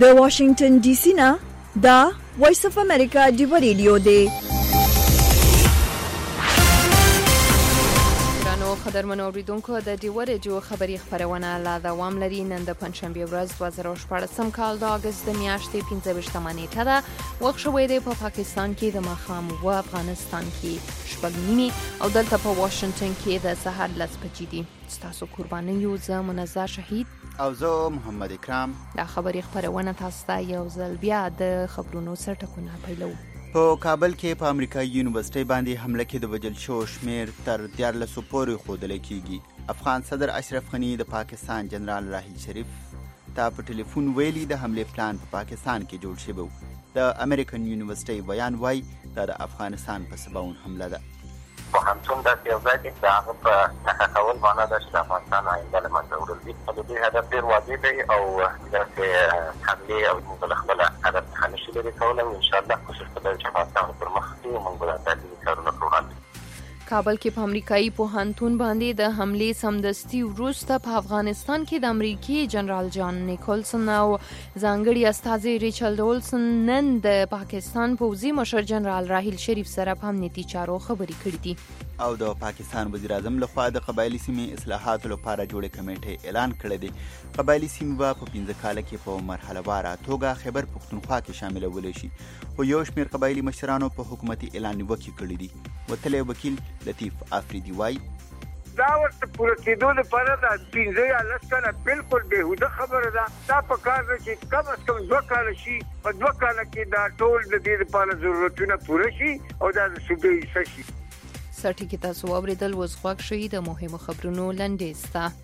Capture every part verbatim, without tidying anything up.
د واشنگټن ډي سي نه دا وایس اف امریکا ډیو ریډیو دی. ګرانو قدرمنو اوریدونکو، د ډیو ریډیو خبري خبرونه لا دوام لري. نن د پنځشنبه ورځ دوه زره شپاړسم کال د اگست د میاشتې پنځه ویشتمه نیټه ده. وخت شوی دی په پاکستان کې د ماښام و افغانستان کې شپږ نیمې او دلته په واشنگټن کې د سهار لس بجې دي. ستاسو قرباني یو زه منزه شهید او زه محمد اکرام. دا خبري خبرونه تاسو ته یو ځل بیا د خبرونو سرټکونه پیلو. په کابل کې په امریکایي یونیورسيټي باندې حمله کې د وژل شو شمیر تر دیارلسو پورې ښودل کېږي. افغان صدر اشرف غني د پاکستان جنرال راحیل شریف ته په ټلیفون ویلي د حملې پلان په پاکستان کې جوړ شوی و. د امریکن یونیورسيټي بیان وایي دا د افغانستان په سباون حمله ده. پوهنتون داسې یو ځای دی چې د هغه په نښه کول معنا ده چې د افغانستان آینده له منځه وړل دي. د دې هدف ډېر واضح دی او داسې حملې او موږ له خپله هدف څخه نشو لرې کولی. انشاءالله کوشش به دا چې افغانستان پر مخ ځي او موږ به دا تعلیمي کارونه پر وړاندې. کابل کې په امریکایي پوهنتون باندې د حملې سمدستي وروسته په افغانستان کې د امریکي جنرال جان نیکولسن او ځانګړي استازي ریچارډ اولسن نن د پاکستان پوځي مشر جنرال راحیل شریف سره په امنیتي چارو خبرې کړې دي. او د پاکستان وزیر اعظم لخوا د قبایلی سیمې اصلاحاتو لپاره جوړې کمیټې اعلان کړی دی. قبایلی سیمې به په پنځه کاله کې په مرحله واره توګه خیبر پښتونخوا کې شاملولی شي. خو یو شمېر قبایلي مشرانو په حکومتي اعلان نیوکې کړې دي. وتلی وکیل لطیف افریدي وایي دا ورته پوره کېدو لپاره دا پنځه یا لس کاله بالکل بېهوده خبره ده. دا په کار ده چې کم از کم دوه کاله شي. په دوه کاله کې دا ټول د دې لپاره ضرورتونه پوره شي او دا د صوبې حصه شي. سرټي کې تاسو واورېدل اوس غوږ شئ د مهمو خبرونو لنډیز ته.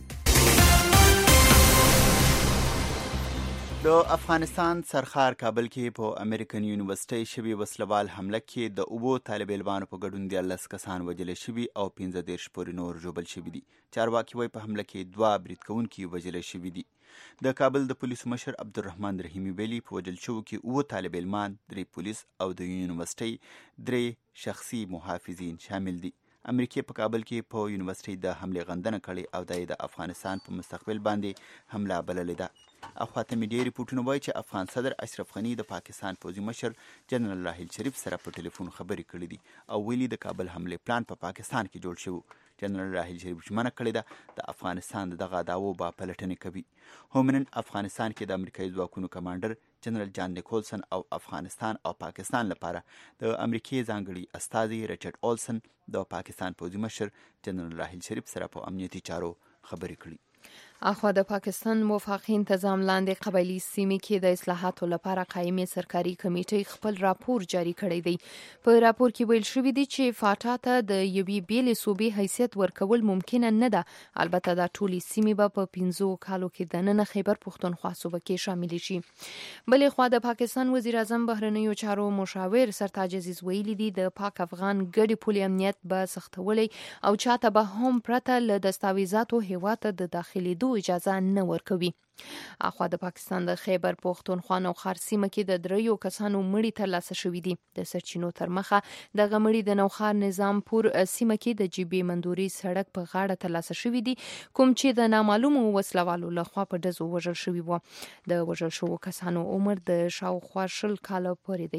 د افغانستان سرخار کابل کې په امریکن یونیورسيټي شوي وسلوال حمله کې د اوبو طالب علمانو په ګډون دیارلس کسان وژل شوي او پنځه دېرش پورې نور ژوبل شوي دي. چارواکي وایي په حمله کې دوه برید کوونکي وژل شوي دي. د کابل د پولیسو مشر عبدالرحمن رحیمي ویلي په وژل شوو کې اووه طالب علمان، درې پولیس او د یونیورسيټي درې شخصي محافظین شامل دي. امریکې په کابل کې په یونیورسيټي د حملې غندنه کړې او د د افغانستان په مستقبل باندې حمله بللې ده. اخواته مې ډېر ریپورټونه وایي چې افغان صدر اشرف غني د پاکستان پوځي مشر جنرال راحیل شریف سره په ټلیفون خبرې کړې دي او ویلي د کابل حملې پلان په پا پاکستان کې جوړ شوی. جنرال راحیل شریف ژمنه کړې ده د افغانستان د دغه دعوو به پلټنې کوي. هم نن افغانستان کې د امریکایي ځواکونو کمانډر جنرال جان نیکولسن او افغانستان او پاکستان لپاره د امریکې ځانګړي استازي ریچارډ اولسن د پاکستان پوځي مشر جنرال راحیل شریف سره په امنیتي چارو خبرې کړي. اخوا د پاکستان موافقین تنظیم لاندې قبایلی سیمې کې د اصلاحاتو لپاره قایمې سرکاري کمیټې خپل راپور جاری کړی دی. په راپور کې ویل شوی دی چې فاټا ته د یوې بیلې صوبې حیثیت ورکول ممکن نه ده. البته دا ټولې سیمې به په پنځو کالو کې دننه خیبر پښتونخوا صوبه کې شامل شي. بلې خوا د پاکستان وزیر اعظم بهرنیو چارو مشاور سرتاج عزیز ویلي دی د پاک افغان ګډې پولې امنیت به سختولی او چاته به هم پرته له دستاویزاتو هیواد ته د داخلي دو اجازه نه ورکوي. اخوا د پاکستان د خیبر پښتونخوا نو خار سیمه کې د دریو کسانو مړي ترلاسه شوي دي. د سرچینو تر مخه د غمړي د نوخار نظام پور سیمه کې د جیبي مندوري سړک په غاړه ترلاسه شوي دي، کوم چې د نامعلومو وسلوالو لخوا په ډزو وژل شوي وو. د وژل شوو کسانو عمر د شاوخوا شل کاله پورې دی.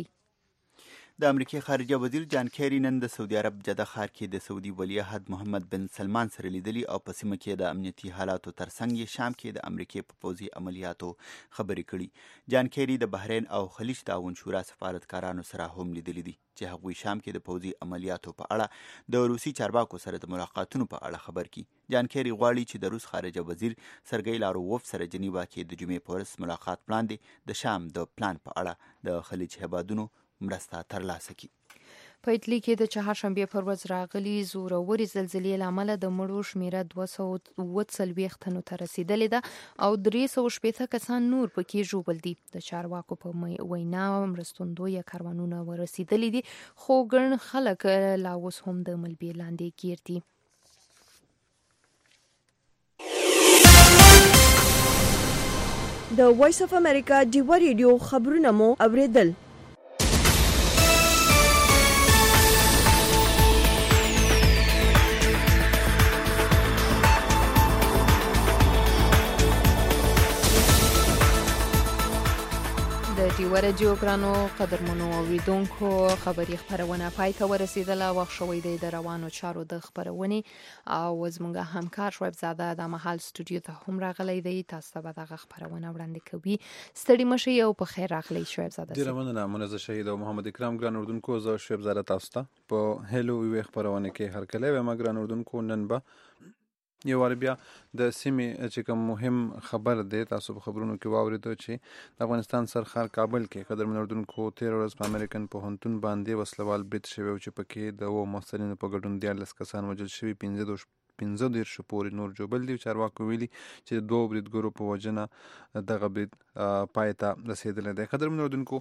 د امریکای خارجه وزیر جان کیری نن د سعودي عرب جده ښار کې د سعودي ولیعهد محمد بن سلمان سره لیدلي او په سیمه کې د امنیتي حالاتو ترڅنګ یې شام کې د امریکای په پوځي عملیاتو خبرې کړي. جان کیری د بحرین او خلیج تعاون شورا سفارتکارانو سره هم لیدلي دي چې هغوی شام کې د پوځي عملیاتو په اړه د روسي چارواکو سره د ملاقاتونو په اړه خبر کړي. جان کیری غواړي چې د روس خارجه وزیر سرګی لارووف سره جنیوا کې د جمعې په ورځ ملاقات وړاندې د شام د پلان په اړه د خلیج هیوادونو مرسته ترلاسه کړي. په اټلی کې د چهارشنبې پر ورځ راغلي زورورې زلزلې له امله د مړو شمیره دوه سوه اووه څلوېښت تنو ته رسیدلې ده او درې سوه شپېته کسان نور پکې ژوبل دي. د چارواکو په وینا مرستندویه کاروانونه ورسیدلي دي، خو ګڼ خلک لا اوس هم د ملبې لاندې ګیر دي. د وایس اف امریکا ډیو ریډیو خبرونه مو اوریدل. دوه رادیو ګرانو قدرمنو اوریدونکو خبري خبرونه پای ته ورسیدله. وخت شوی دی د روانو چارو د خبرونې او زموږ همکار شعیب زاده د محل استودیو ته هم راغلی دی. تاسو به دغه خبرونه وړاندې کوي. ستړي مشي او په خیر راغلی شعیب زاده. ډیره مننه منزه شهید او محمد اکرام ګران اردوونکو. زه شعیب زاده تاسو ته په هلو وی خبرونه کې هر کله و ما ګران اردوونکو نن به یو وار بیا د سیمې چې کوم مهم خبر دی تاسو په خبرونو کې واوریدو چې د افغانستان سرخار کابل کې قدرمن اردوونکو تیر ورځ په امریکن پوهنتون باندې وسلوال برید شوی او چې پکې د و محصلینو په ګډون دیارلس کسان وژل شوي، پنځه دېرش پورې نور جوبل دي. چارواکو ویلي چې د دوو بریدګرو په وجنه دغه برید پای ته رسېدلی دی. قدرمن اردوونکو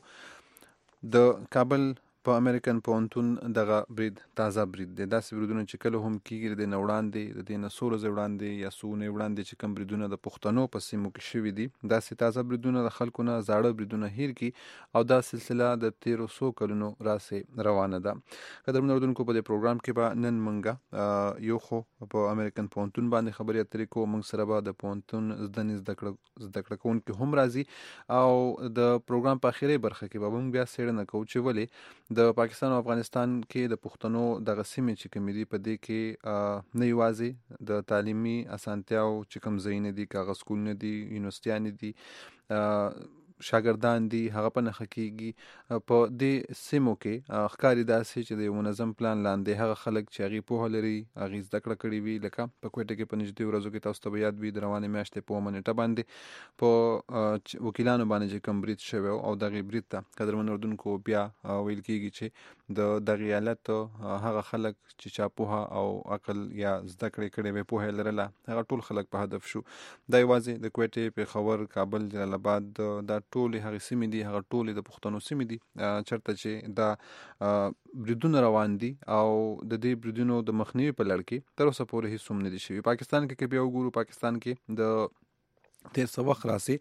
د کابل په امریکن پوهنتون دغه برید تازه برید دی. داسې بریدونه چې کله هم کېږي د نه وړاندې د دې نه څو ورځې وړاندې یا څو اونۍ وړاندې چې کوم بریدونه د پښتنو په سیمو کې شوي دي، داسې تازه بریدونه د خلکو نه زاړه بریدونه هیر کړي او دا سلسله د تیرو څو کلونو راسې روانه ده. قدرمن اردوونکو په دې پروګرام کې به نن موږ یو خو په امریکن پوهنتون باندې خبرې اترې کوو. موږ سره به د پوهنتون زده زده کړه کوونکي هم راځي او د پروګرام په اخري برخه کې به موږ بیا څېړنه کوو چې ولې د پاکستان او افغانستان کې د پښتنو دغه سیمې چې کومې دي په دې کې نه یوازې د تعلیمي اسانتیاو چې کوم ځایونه دي، کاغذ سکولونه دي، یونیورسټیانې دي، شاګردان دي، هغه په نښه کېږي. په دې سیمو کې ښکاري داسې چې د یو منظم پلان لاندې هغه خلک چې هغې پوهه لري، هغې زده کړه کړې وي، لکه په کوټه کې په نږدې ورځو کې تاسو ته به یاد وي د روانې میاشتې په اومه نیټه باندې په وکیلانو باندې چې کوم برید شوی او دغې برید ته قدرمن اردوونکو بیا ویل کېږي چې د دغې ایالت هغه خلک چې چا پوهه او عقل یا زده کړې کړې وې، پوهه یې لرله، هغه ټول خلک په هدف شو. دا یوازې د کوټې، پېښور، کابل، جلال آباد دا ټولې هغې سیمې دي، هغه ټولې د پښتنو سیمې دي چېرته چې دا بریدونه روان دي او د دې بریدونو د مخنیوي په لړ کې تر اوسه پورې هېڅ هم نه دي شوي. پاکستان کې که بیا وګورو، پاکستان کې د تېر څه وخت راسې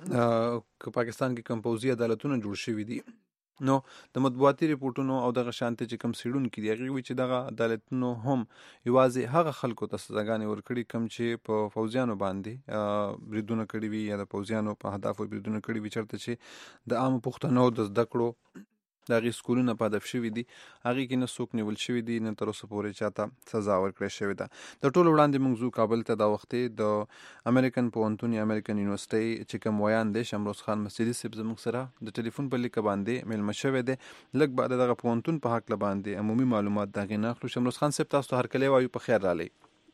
که پاکستان کې کوم پوځي عدالتونه جوړ شوي دي، نو د مطبوعاتي ریپورټونو او دغه شانتې چې کوم څېړونکي دي هغې وایي چې دغه عدالتونو هم یوازې هغه خلکو ته سزاګانې ورکړي کوم چې په پوځیانو باندې بریدونه کړي وي یا د پوځیانو په اهدافو بریدونه کړي وي، چېرته چې د عامو پښتنو د زده کړو د هغې سکولونه په هدف شوي دي، هغې کې نه څوک نیول شوي دي، نه تر اوسه پورې چاته سزا ورکړې شوې ده. د ټولو وړاندې موږ ځو کابل ته. دا وختې د امریکن پوهنتون یا امریکن یونیورسټۍ چې کوم ویان دی شمروز خان مسجدي صاحب زموږ سره د ټلیفون په لیکه باندې میلمه شوی دی. لږ به د دغه پوهنتون په هکله باندې عمومي معلومات د هغې نه اخلو. شمروز خان صاحب تاسو ته هرکلی وایو، په خیر راغلی.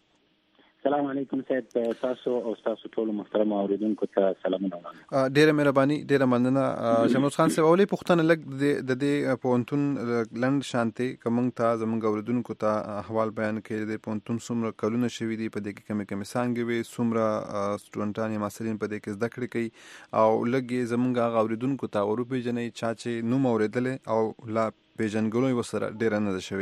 السلام علیکم صاحب، تاسو او تاسو ټول محترم اوریدونکو ته سلامونه وړاندې. ډیره مهرباني، ډیره مننه شمروز خان صاحب. اولې پوښتنه لږ د دې پوهنتون لنډ شانتې که موږ ته زموږ اوریدونکو ته احوال بیان کړي. د پوهنتون څومره کلونه شوي دي، په دې کې کمې کمې څانګې وې، څومره سټوډنټان یا محصلین په دې کې زده کړې کوي، او لږ یې زموږ هغه اوریدونکو ته ور وپېژنئ چا چې نوم اورېدلی او لا پېژندګلوي ورسره ډیره نه ده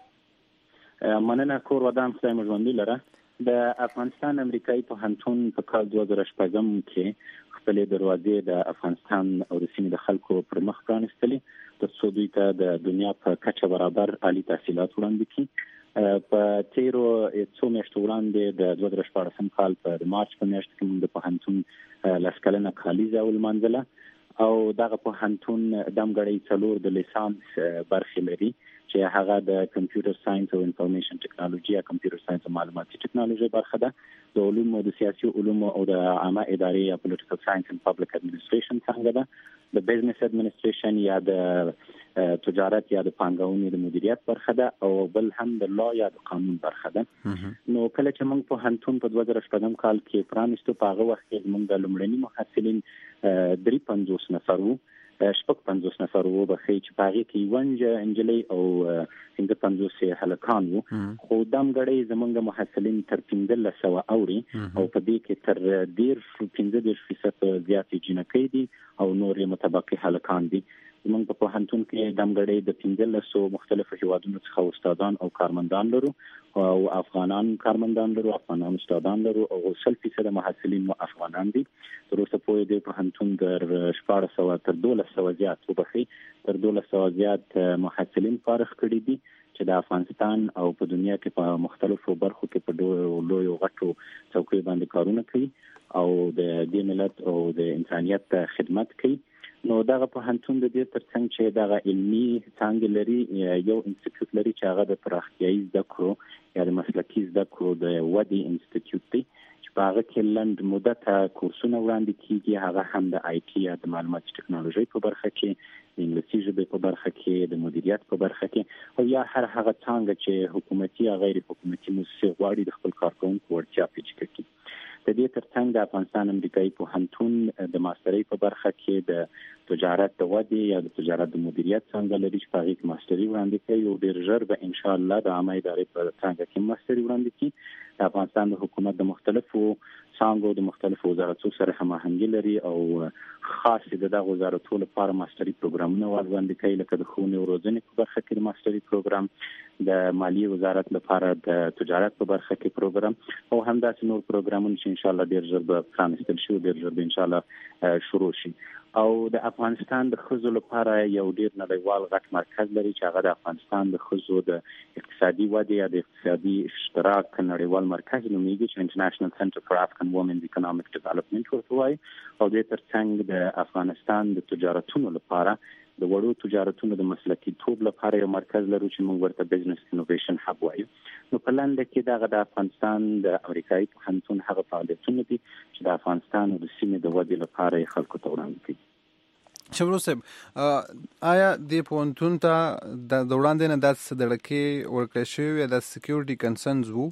شوې. مننه. کور ودان خدای مو ژوندي لره. د افغانستان امریکایي پوهنتون په کال دوه زره شپږم کې خپلې دروازې د افغانستان او د سیمې د خلکو پر مخ پرانیستلې تر څو دوی ته د دنیا په کچه برابر عالي تحصیلات وړاندې کړي. په تیرو څو میاشتو وړاندې د دوه زره شپاړسم کال په مارچ په میاشت کې موږ د پوهنتون لس کلنه کالیزه ولمانځله او دغه پوهنتون دمګړی څلور د لیسانس برخې لري چې هغه د کمپیوټر ساينس او انفارمیشن ټیکنالوژي یا کمپیوټر ساينس او معلوماتي ټیکنالوژي برخه ده. د علومو د سیاسي علومو او د عامه ادارې یا پولیټیکل ساينس اند پبلک اډمنستریشن څنګه ده. د بزنس اډمنستریشن یا د تجارت یا د پانګونې د مدیریت برخه ده او بل هم د لا یا د قانون برخه ده. نو کله چې موږ په هنتون په دوه زره شپږم کال کې پرانیستو، په هغه وخت کې موږ د لومړني محصلین درې پنځوس نفر وو، شپږ پنځوس نفر وو، بخې چې په هغې کې یوه نجلۍ او پنځه پنځوس هلکان وو. خو دمګړی زموږ محصلین تر پنځلس سوه اوري او په دې کې تر دېرش پنځه دېرش فیصد زیاتې جینکۍ دي او نور متبقي هلکان دي. موږ په پوهنتون کې دمګړی د پنځلسو مختلفو هیوادونو څخه استادان او کارمندان لرو او افغانان کارمندان لرو، افغانان استادان لرو او سل فیصد محصلین مو افغانان دي. تر اوسه پورې د پوهنتون در شپاړس سوه تر دولس سوه زیات وبخښئ تر دولس سوه زیات محصلین فارغ کړي دي چې د افغانستان او په دنیا کې په مختلفو برخو کې په لویو غټو څوکیو باندې کارونه کوي او د دې ملت او د انسانیت خدمت کوي. نو دغه پوهنتون د دې ترڅنګ چې دغه علمي څانګې لري یو انسټیټیوټ لري چې هغه د پراختیایي زده کړو یا د مسلکي زده کړو د ودې انسټیټیوټ دی چې په هغه کې لنډ مدته کورسونه وړاندې کیږي. هغه هم د آی ټي یا د معلوماتي ټکنالوژي په برخه کې، د انګلیسي ژبې په برخه کې، د مدیریت په برخه کې، او یا هر هغه څانګه چې حکومتي یا غیر حکومتي موسسې غواړي د خپل کارکوونکو وړتیا پیچکه کړي. د دې ترڅنګ د افغانستان امریکایي پوهنتون د ماسترۍ په برخه کې د تجارت د ودې یا د تجارت د مدیریت څنګه لري چې په هغه کې ماستري وړاندې کوي او ډېر ژر به ان شاء الله د عامه ادارې په څنګه کې ماستري وړاندې کوي. د افغانستان د حکومت د مختلفو څانګو د مختلفو وزارتونو سره هماهنګي لري او خاص د دغه وزارتونو لپاره ماستري پروګرامونه وړاندې کوي، لکه د ښوونې او روزنې په برخه کې د ماستري پروګرام، د مالیې وزارت لپاره د تجارت په برخه کې پروګرام، او همداسې نور پروګرامونه چې ان شاء الله ډېر ژر به پرانیستل شي او ډېر ژر به ان شاء الله شروع شي. او د افغانستان د ښځو لپاره یو ډېر نړیوال غټ مرکز لري چې هغه د افغانستان د ښځو د اقتصادي ودې یا د اقتصادي اشتراک نړیوال مرکز نومیږي چې انټرنیشنل سنټر فار افغان وومنز اکونومیک ډیولپمنٹ ورته وایي. او د ترڅنګ د افغانستان د تجارتونو لپاره د وړو تجارتونو د مسلکي توب لپاره یو مرکز لرو چې موږ ورته بزنس انوویشن هب وایو. نو په لنډه کې دغه د افغانستان د امریکایي پوهنتون هغه فعالیتونه دي چې د افغانستان او د سیمې د ودې لپاره خلکو ته وړاندې کوي. شمرو صاحب، آیا د پوهنتون ته د وړاندې نه داسې دړکې ورکړی شوي یا د سکیورټي کنسرنز وو؟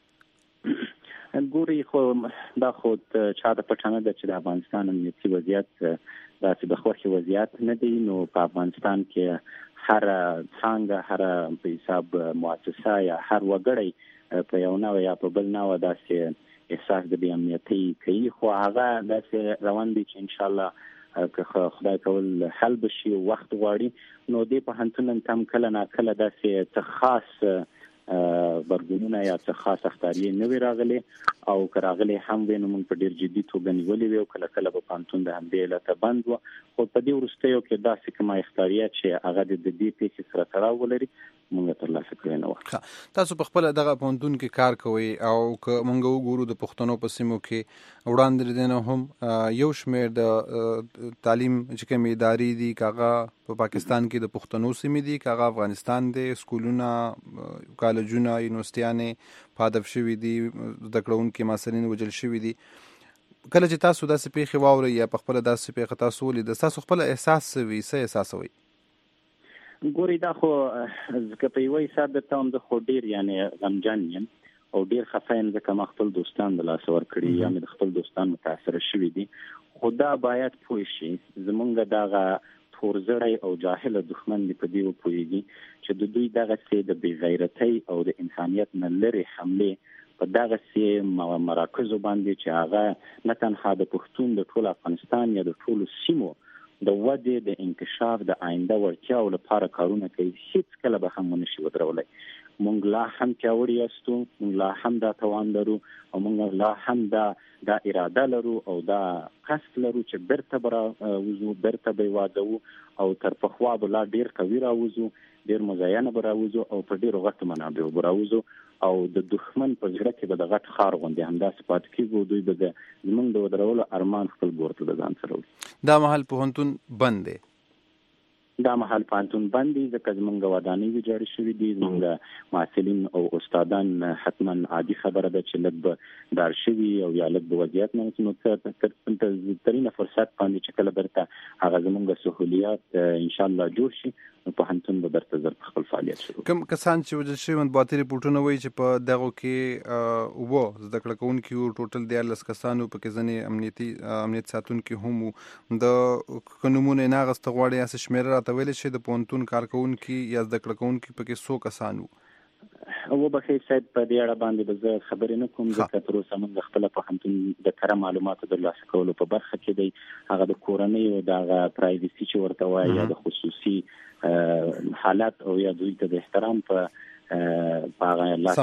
ګوري خو دا خو چا د پټانه ده چې د افغانستان امنیتي وضعیت داسې د خوښې وضعیت نه دی. نو په افغانستان کې هر څانګه، هر په حساب مؤسسه یا هر وګړی په یو نوع یا په بل نوع داسې احساس د بې امنیتۍ کوي، خو هغه داسې روان دي چې انشاءالله که خدای کول حل بشي او وخت غواړي. نو دې پوهنتون هم کله ناکله داسې څه خاص برګونونه یا څه خاص اختیاري نه وي راغلي، او که راغلي هم وي نو موږ په ډېر جدي توګه نیولې وي او کله کله به پوهنتون د همدې علته بند و. خو په دې وروستیو کې داسې کومه اختیاریات چې هغه د دې پیښې سره تړاو ولري موږ ترلاسه کړی نه وه. تاسو په خپله دغه پوهنتون کې کار کوئ او که موږ وګورو د پښتنو په سیمو کې وړاندې دی نه هم یو شمېر د تعلیم چې کومې ادارې دي، که هغه په پاکستان کې د پښتنو سیمې دي، که هغه افغانستان دی، سکولونه، کالجونه، یونیورسټیانې په هدف شوي دي، زده کوونکي محصلین وژل شوي دي. کله چې تاسو داسې پیښې واورئ یا په خپله داسې پیښه تاسو ولیده، ستاسو خپله احساس څه وي، څه احساسوئ؟ ګوري دا خو که په یوه حساب درته وایم زه خو ډېر یعنې غمجن یم او ډېر خفه یم ځکه ما خپل دوستان د لاسه ورکړي یا مې د خپل دوستان متاثره شوي دي. خو دا باید پوه شي زمونږ دغه تورزړی او جاهله دښمن دی په دې وپوهېږي چې د دوی دغسې د بې غیرتۍ او د انسانیت نه لرې حملې په دغسې مراکزو باندې چې هغه نه تنها د پښتون د ټول افغانستان یا د ټولو سیمو د ودې، د انکشاف، د آینده وړتیاو لپاره کارونه کوي، هیڅ کله به هم ونشي ودرولی. مونږ لا هم پیاوړي یاستو، مونږ لا هم دا توان لرو او مونږ لا هم دا دا اراده لرو او دا قصد لرو چې بیرته به راوځو، بیرته به یې واده او تر پخوا به لا ډېر قوي راوځو، ډېر مزینه به راوځو او په ډېرو غټو منابعو به راوځو او د دښمن په زړه کې به د غټ ښار غوندې همداسې پاتې کېږو. دوی به د زموږ د ودرولو ارمان خپل ګور ته د ځان سره وړي. دا مهال پوهنتون بند دی؟ دا مهال پوهنتون بند دی ځکه زموږ ودانۍ ویجاړې شوي دي. زموږ محصلین او استادان حتما عادي خبره ده چې لږ به دار شوي او یا لږ به وضعیت نه نو ترینه فرصت باندې چې کله برته هغه زموږ سهولیات انشاءالله جوړ شي نو پوهنتون به برته زر په خپل فعالیت شروع. کوم کسان چې وژل شوي مطبوعاتي رپورټونه وایي چې په دغو کې اووه زده کړه کوونکي وو، ټوټل دیارلس کسان وو، پکې ځینې امنیتي امنیت ساتونکي هم وو. د که نومونه یې نه اخیسته غواړئ یاسې شمېره راته ویلی شئ د پوهنتون کارکوونکي یا زده کړه کوونکي پکې څو کسان وو؟ وبخښئ صاحب په دې اړه باندې به زه خبرې نه کوم ځکه تر اوسه موږ خپله پوهنتون د کره معلوماتو ترلاسه کولو په برخه کې دی. هغه د کورنیو د هغه پرایویسي چې ورته وایي یا د خصوصي حالت او یا دوی ته د احترام په په هغه لاس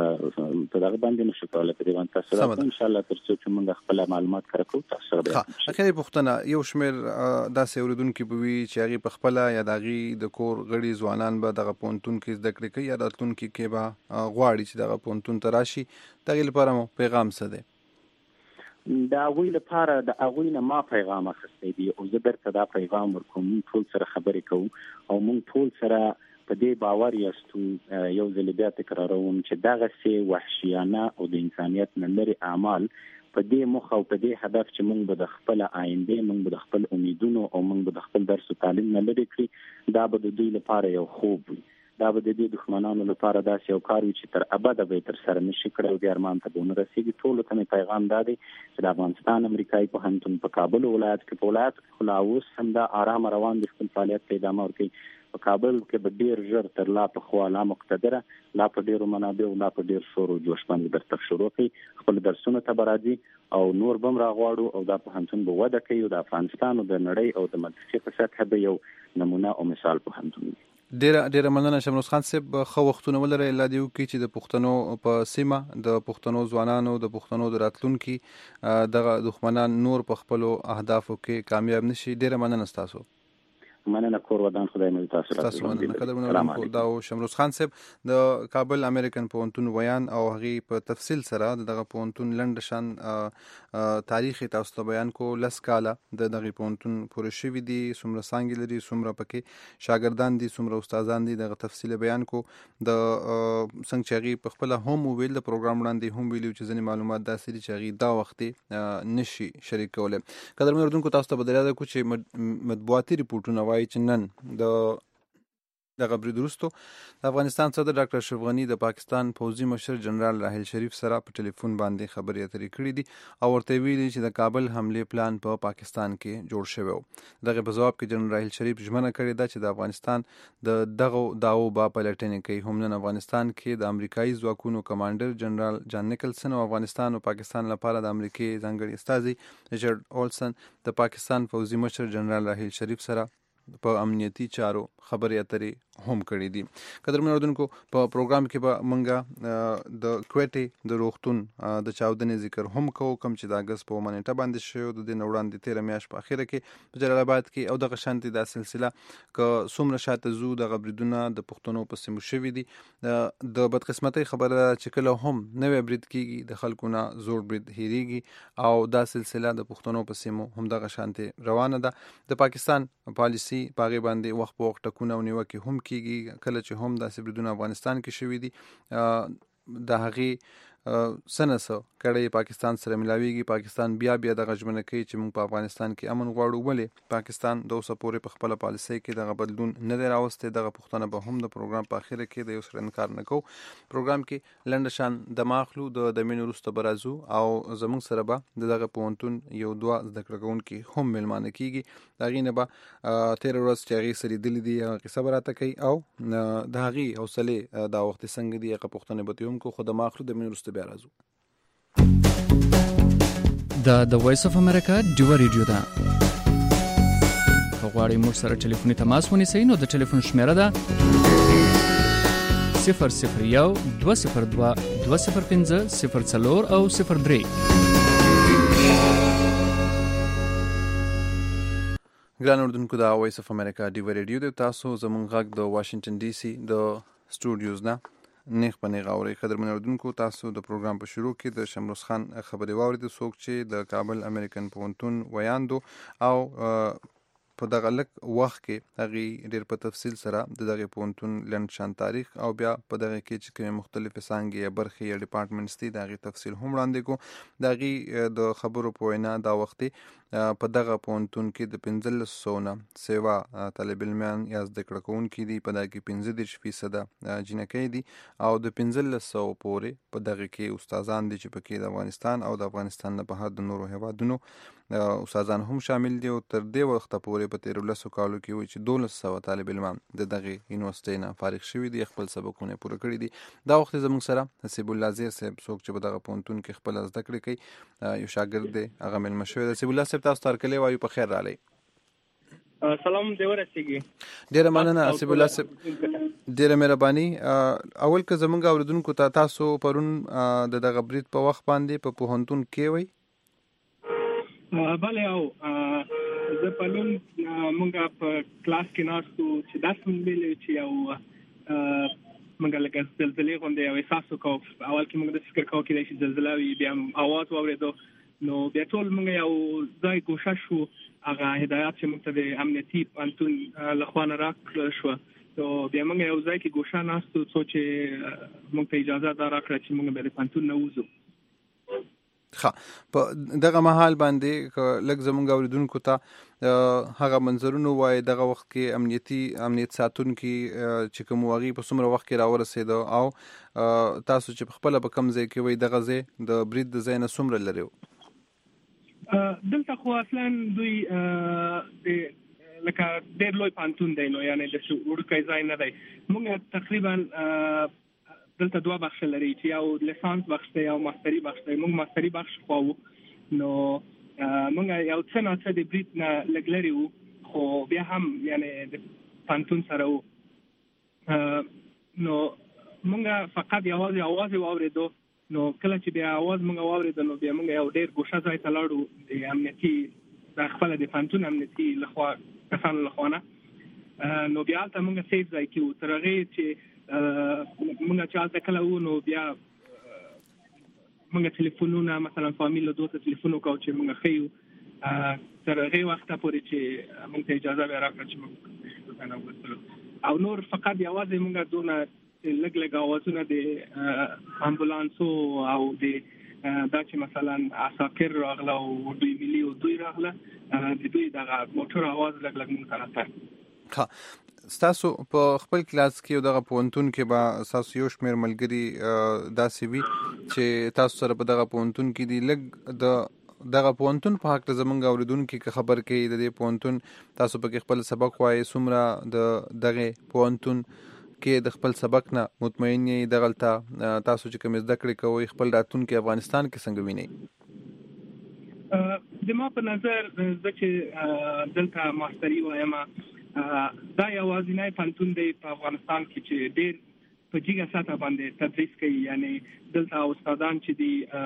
په دغه باندې نشو کولی په دې باندې تاسو راځئ انشاءالله تر څو چې موږ خپله معلومات کره کوو تاسو سره به اخري پوښتنه یو شمېر داسې اورېدونکي به وي چې هغې په خپله یا د هغې د کور غړي ځوانان به دغه پوهنتون کې زده کړې کوي یا راتلونکي کې به غواړي چې دغه پوهنتون ته راشي، د هغې لپاره مو پیغام څه دی؟ د هغوی لپاره د هغوی نه ما پیغام اخیستی دی او زه درته دا پیغام ورکوم. موږ ټول سره خبرې کوو او موږ ټول سره په دې باور یاستو، یو ځل بیا تکراروم، چې دغسې وحشیانه او د انسانیت نه لرې اعمال په دې موخه او په دې هدف چې موږ به د خپل آینده، موږ به د خپل امیدونو او موږ به د خپل درس او تعلیم نه لرې کړي، دا به د دوی لپاره یو خوب وي. دا به د دې دښمنانو لپاره داسې یو کار وي چې تر ابده به یې تر سره نشي کړی او دې ارمان ته به ونه رسېږي. ټولو ته مې پیغام دا دی چې د افغانستان امریکایي پوهنتون په کابل ولایت کې، په ولایت کې خو لا اوس هم دا ارامه روان دي، خپل فعالیت ته ادامه ورکوي. په کابل کې به ډېر ژر تر لا پخوا لا مقتدره، لا په ډېرو منابعو، لا په ډېر شور او جوش باندې درته شروع کړي، خپل درسونو ته به راځي او نور به هم راغواړو او دا پوهنتون به وده کوي او د افغانستان او د نړۍ او د منطقې په سطحه به یو نمونه او مثال پوهنتون وي. ډیره ډیره مننه شمروز خان صاحب. خو وختونه ولرئ الله دې وکړي چې د پښتنو په سیمه د پښتنو ځوانانو د پښتنو د راتلونکي دغه دښمنان نور په خپلو اهدافو کې کامیاب نشي. ډیره مننه ستاسو. مننه کور ودان، خدای مو تاسو تاسو مننه. قدرمنو دا شمروز خان صاحب د کابل امریکن پوهنتون ویان او هغه په تفصیل سره دغه پوهنتون لنډ شان تاریخ تاسو ته بیان کو. لس کاله د دغه پوهنتون پوره شوی دي، څومره څانګې لري، څومره پکې شاګردان دي، څومره استادان دي، دغه تفصیل بیان کو. د څنګه چې هغه په خپل هم ویل د پروګرام وړاندې هم ویلو چې ځینې معلومات داسې دي چې هغه دا وخت نشي شریک کولای. قدرمنو اردوونکو تاسو ته بدریا ده کو چې مطبوعاتي ریپورتونه وایي چې نن د دغه برید وروسته د افغانستان صدر ډاکټر اشرف غني د پاکستان پوځي مشر جنرال راحیل شریف سره په ټلیفون باندې خبرې اترې کړې دي او ورته ویلي چې د کابل حمله پلان په پا پاکستان کې جوړ شوی و. دغه په جواب کې جنرال راحیل شریف ژمنه کړې ده چې د افغانستان د دغه داو با پلټنې کوي. هم نن افغانستان کې د امریکایي ځواکونو کمانډر جنرال جان نیکلسن او افغانستان او پاکستان لپاره د امریکای ځانګړي استازي ریچارډ اولسن د پاکستان پوځي مشر جنرال راحیل شریف سره په امنیتي چارو خبرې اترې هم کړې دي. قدرمنو اردوونکو په پروګرام کې به مونږه د کوټې د روغتون د چاودنې ذکر هم کوو، کوم چې د اګست په منټه باندې شو د دې وړاندې تیره میاشت په اخره کې په جلال آباد کې او دغه شانتي دا سلسله ک څومره شاته زو د غبريدونه د پښتنو په سیمو شوې دي. د بدقسمتۍ خبره چې کله هم نوې برید کیږي د خلکو نه زوړ برید هېریږي او دا سلسله د پښتنو په سیمو هم دغه شانتي روانه ده. د پاکستان پالیسي پاغي باندې وخت په وخت ټکونه او نیوکه هم کیږي، کله چې هم د سبریدونه افغانستان کې شوې دي د هغه سنسو کړي پاکستان سره ملاويږي. پاکستان بیا بیا د غجمنه کوي چې موږ په افغانستان کې امن غواړو، ولې پاکستان د اوسه پورې په خپل پالیسي کې دغه بدلون نه دی راوسته. دغه پښتنه به هم د پروګرام په اخره کې د یو سره انکار نه کو. پروګرام کې لنډ شان د ماخلو د د مين وروسته برازو او زمونږ سره به دغه پونتون یو دوا ذکر کوونکی هم ملمانه کیږي. دغه نه به تیر ورځ چې هغه سری دلی دی هغه صبراته کوي او د هغه حوصله دا وخت څنګه دی هغه پښتنه به هم کو. خو د ماخلو د مين وروسته بیا راځو. دا د وایس اف امریکا ډیو ریډیو ده. غواړئ موږ سره ټلیفوني تماس ونیسئ نو د ټلیفون شمیره ده صفر صفر یو دوه صفر دوه دوه صفر پنځه صفر څلور او صفر درې. ګران اردوونکو دا وایس اف امریکا ډیو ریډیو ده. تاسو زمونږ غږ د واشنگټن ډي سي د سټوډیوز نه نیخ په نیغ اوري. قدرمن اردوونکو تاسو د پروګرام په شروع کې د شمروز خان خبري واورید څوک چې د کابل امریکن پوهنتون ویاندو او په دغه لک وخت کې هغه ډېر په تفصیل سره د دغه پوهنتون لنډ شان تاریخ او بیا په دغه کې چې کوم مختلفې څانګې یا برخې یا ډپارټمنټس دي دغه تفصیل هم وړاندې کو. دغه د خبرو په وینا دا وخت په دغه پوهنتون کې د پنځلس سوه نه سیوا طالب علمان یا زده کړه کوونکي دي، په دغه کې پنځه دېرش فیصده جینکۍ دي او د پنځلس سوه پورې په دغه کې استادان دي چې پکې د افغانستان او د افغانستان نه بهر د نورو هیوادونو استادان هم شامل دي. او تر دې وخته پورې په تیرو لسو کالو کې وایي چې دولس سوه طالب علمان د دغه یونیورسټۍ نه فارغ شوي دي، خپل سبقونه پوره کړي دي. دا وخت زموږ سره نصیب الله زیر صاحب څوک چې په دغه پوهنتون کې خپل زده کړې کوي یو شاګرد دی، هغه مېلمه شوی دی. نصیب الله صاحب تاسو ته هرکلی وایو، په خیر راغلی. سلام دی ورسېږي. ډېره مننه نصیب الله صاحب، ډېره مهرباني. اول که زموږ اورېدونکو ته تاسو پرون د دغه برید په وخت باندې په پوهنتون کې وئ؟ بله او زه پرون مونږ په کلاس کې ناستو چې داسې مونږ ویلې چې یو مونږ لکه زلزلې غوندې یو احساس وکړو. اول کې مونږ د فکر کوو کېدای شي زلزله وي، بیا هم اواز واورېدو نو بیا ټول موږ یو ځای ګوښه شو هغه هدایات چې موږ ته د امنیتي پانتون لخوا نه راکړل شو نو بیا موږ یو ځای کې ګوښه ناستو څو چې موږ ته اجازه دا راکړه چې موږ به د پانتون نه وځو. ښه په دغه مهال باندې لږ زموږ اوریدونکو ته هغه منظرونه وایي دغه وخت کې امنیتي امنیت ساتونکي چې کوم هغوی په څومره وخت کې راورسېده او تاسو چې په خپله په کوم ځای کې وایي دغه ځای د برید د ځای نه څومره لرې و؟ دلته خو اصلا دوی لکه ډېر لوی پانتون دی نو یعنې د وړوکی ځای نه دی. موږ تقریبا دلته دوه بخش لري چې یو لیسانس بخش دی او ماستري بخش دی. موږ ماستري بخش خواو نو موږ یو څه نه څه د برید نه لږ لرې وو خو بیا هم یعنې د پانتون سره وو. نو موږ فقط یوازې اواز یې واورېدو نو کله چې بیا اواز موږ واورېدو نو بیا موږ یو ډېر ګوښه ځای ته لاړو د امنیتي د خپله د پانتون امنیتي لخوا کسانو لخوا نه. نو بیا هلته موږ سیف ځای کې وو تر هغې چې موږ چې هلته کله وو نو بیا موږ تلیفونونه مثلا فامیل له دوسته تلیفون وکړو چې موږ ښه یو تر هغې وخته پورې چې موږ ته اجازه بیا راکړه چې موږ او نور فقط یوازې موږ دونه لږ لږ اوازونه د امبولانسو او د دا چې مثلا عساکر راغله او دوی ملي او دوی راغله د دوی دغه موټر اواز لږ لږ موږ ته راته. ستاسو په خپل کلاس کې او دغه پوهنتون کې به ستاسو یو شمېر ملګري داسې وي چې تاسو سره په دغه پوهنتون کې دي. لږ د دغه پوهنتون په هکله زموږ اورېدونکي که خبر کوي د دې پوهنتون تاسو پکې خپل سبق وایي څومره د دغې پوهنتون کې د خپل سبق نه مطمئن یې دغلته تاسو چې کومې زده کړې کوئ خپل راتلونکی افغانستان کې څنګه وینئ؟ د ما په نظر زه چې دلته ماستري وایم دا یوازینی پوهنتون دی په افغانستان کې چې ډېر په جګه سطحه باندې تدریس کوي. یعنې دلته استادان چې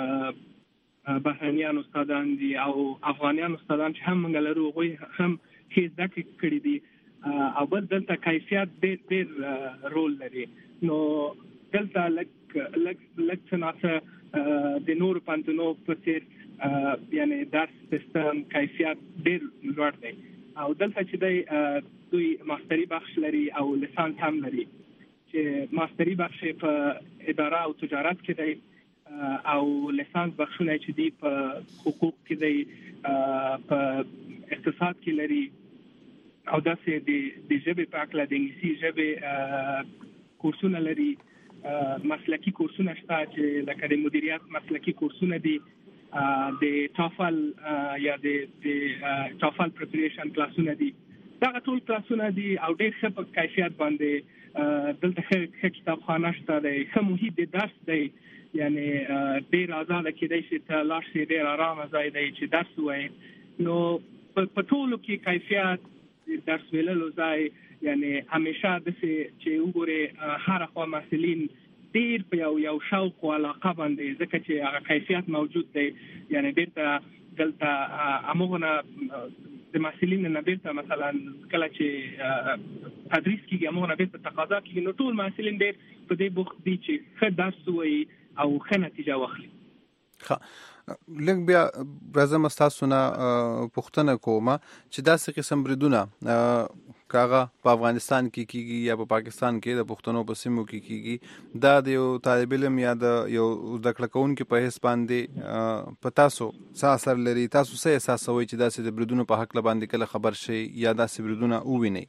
دي بهرنیان استادان دي او افغانیان استادان چې هم موږ لرو هغوی هم ښې زده کړې کړي دي او بل دلته کیفیت ډېر ډېر رول لري. نو دلته لږ لږ لږ څه ناڅه د نورو پوهنتونو په څېر یعنې درس سیستم کیفیت ډېر لوړ دی او دلته چې دی دوی ماستري بخش لري او لیسانس هم لري چې ماستري بخش په اداره او تجارت کې دی او لیسانس بخشونه چې دی په حقوق کې دی په اقتصاد کې لري او داسې د د ژبې په هکله د انګلیسي ژبې کورسونه لري. مسلکي کورسونه شته چې لکه د مدیریت مسلکي کورسونه دي د ټافل یا د ټافل پریپریشن کلاسونه دي. دغه ټول کلاسونه دي او ډېر ښه په کیفیت باندې دلته ښه کتابخانه شته دی ښه محیط د درس دی یعنې ډېر آزاده کېدی شي ته لاړ شي ډېر ارامه ځای دی چې درس ووایې. نو په ټولو کې کیفیت درس ویللو ځای یعنې همیشه داسې چې وګورې هره خوا محصلین ډېر په یو یو شوق او علاقه باندې ځکه چې هغه کیفیت موجود دی یعنې بیرته دلته همغه نه د محصلینو نه بیرته مثلا کله چې تدریس کېږي همغه نه بیرته تقاضا کېږي نو ټول محصلین ډېر په دې بوخت دي چې ښه درس ووایي او ښه نتیجه واخلي. لږ بیا راځم ستاسو نه پوښتنه کوم چې داسې قسم بریدونه که هغه په افغانستان کې کېږي یا په پاکستان کې د پښتنو په سیمو کې کېږي دا د یو طالب علم یا د یو زده کړه کوونکي په حیث باندې په تاسو څه اثر لري؟ تاسو څه احساسوئ چې داسې د بریدونو په هکله باندې کله خبر شئ یا داسې بریدونه ووینئ؟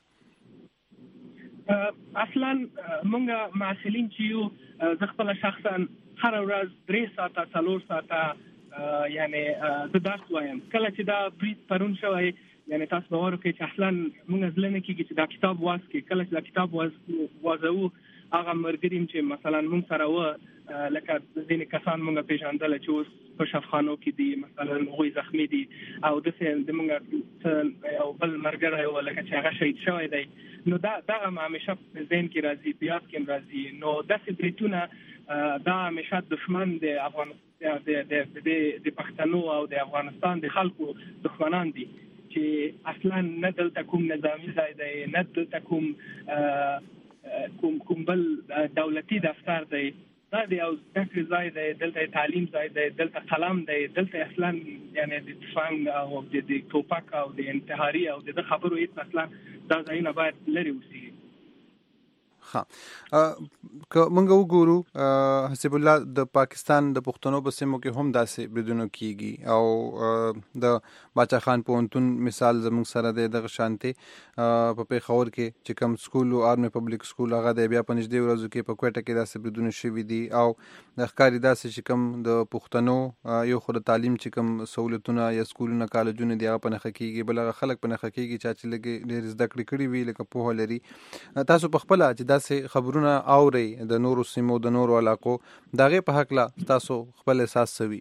اصلا موږ محصلین چې یو زه خپله شخصا هره ورځ درې ساعته څلور ساعته یعنې زه درس وایم. کله چې دا برید پرون شوی یعنې تاسو باور وکړئ چې اصلا موږ زړه نه کېږي چې دا کتاب واز کړي. کله چې دا کتاب واز وازوو هغه ملګري چې مثلا موږ سره وه لکه ځینې کسان موږ پېژندله چې اوس په شفخانو کې دي مثلا هغوی زخمي دي او داسې د موږ یو بل ملګری و لکه چې هغه شهید شوی دی. نو دا دغه همیشه په ذهن کې راځي په یاد کې هم راځي. نو داسې بریدونه دا همیشه دښمن د افغانستان د پښتنو او د افغانستان د خلکو دښمنان دي چې اصلا نه دلته کوم نظامی ځای دی نه دلته کوم کوم کوم بل دولتي دفتر دی دا د یو ذکر ځای دی، دلته تعلیم ځای دی، دلته قلم دی، دلته اصلا یعنی د تفنګ او د ټوپک او د انتحاري او د خبرو هیڅ اصلا دا ځایونه باید لري اوسي. ها که موږ وګورو حسب الله د پاکستان د پښتنو په سیمو کې هم داسې بریدونه کیږي او د باچا خان پوهنتون مثال زموږ سره دی دغه شانتي په پیښور کې چې کوم سکول او آرمي پبلک سکول هغه دی، بیا په نږدې ورځو کې په کوټه کې داسې بریدونه شوي دي او د ښکاري داسې چې کوم د پښتنو یو خو د تعلیم چې کوم سہولتونه یا سکولونه کالجونه دی هغه په نښه کیږي، بل هغه خلک په نښه کیږي چې لږ ډېر زده کړې کړي وي لکه پوهه لري. تاسو په خپله چې داسې خبرونه اورئ د نورو سیمو د نورو علاقو د هغې په هکله تاسو خپل احساس سوي؟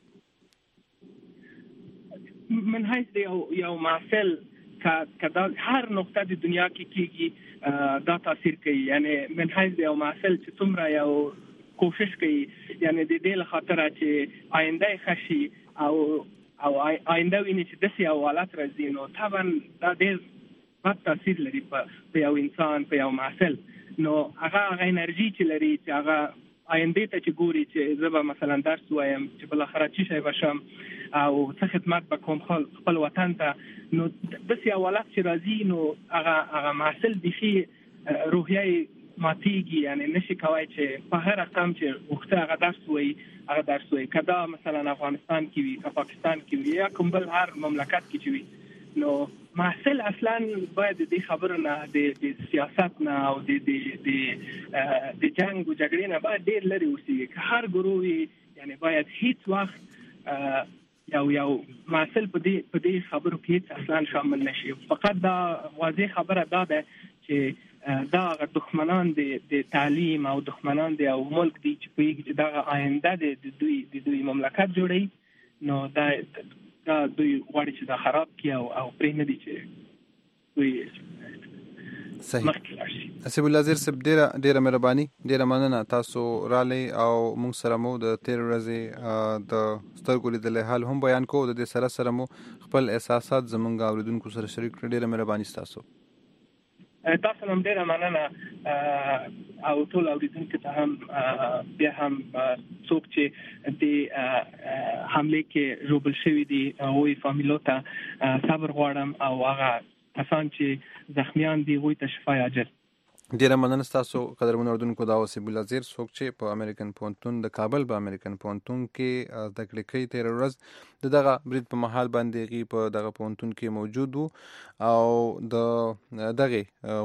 من حیث د یو محفل که دا هر نقطه د دنیا کې کیږي دا تاثیر کوي، یعنی من حیث د یو محفل چې څومره یو کوشش کوي یعنی د دې له خاطره چې آینده ښه شي او او آینده ویني چې داسې یو حالت راځي، نو طبعا دا ډېر بد تاثیر لري په یو انسان په یو محفل. نو هغه هغه انرژي چې لري چې هغه آینده ته چې ګوري چې زه به مثلا درس وایم چې بل آخرت چی شي بشم او څه خدمت وکوم خپل وطن ته، نو داسې یو حالت چې راځي نو هغه هغه محصل بيخي روحیه ماتیږي، یعنی نشي کوای چې په هر رقم چې وخته هغه درس وایي هغه درس وایي، کدا مثلا افغانستان کې وي که پاکستان کې وي یا کوم بل هر مملکت کې چې وي. نو محصل اصلا باید د خبرو نه د سیاست نه او د د د جنگ او جګړې نه باید ډېر لري اوسي، که هر ګروه یعنی باید هیڅ وخت یو یو محصل په دې په دې خبرو کې اصلا شامل نشي. فقط دا واضح خبره ده چې دا دښمنان د تعلیم او دښمنان د یو ملک دي چې په کې دا آینده د دوی د دوی مملکت جوړي، نو دا دا دوی غواړي چې دا خراب کړي او او پرې نه دي چې دوی صحیح. حسب الله زیر صاحب ډیره ډیره مهرباني، ډیره مننه تاسو رالی او موږ سره مو د تیر ورځې د سترګو لیدلې حال هم بیان کوو، د دې سره سره مو خپل احساسات زمونږ اوریدونکو سره شریک کړئ. ډیره مهرباني تاسو. تاسو هم ډیره مننه او ټول اوریدونکو ته هم بیا هم څوک چې د حمله کې روبل شوی دي او فامیلو ته صبر غواړم او هغه کسان چې زخمیان دي غوي ته شفای عاجل. ډیره مننه تاسو قدرمن اوریدونکو. دا وسیب الله زیر څوک چې په امریکن پونتون د کابل په امریکن پونتون کې د کړه کې تیر ورځ دغه برید په محل باندې غي په دغه پونتون کې موجود وو او د دغه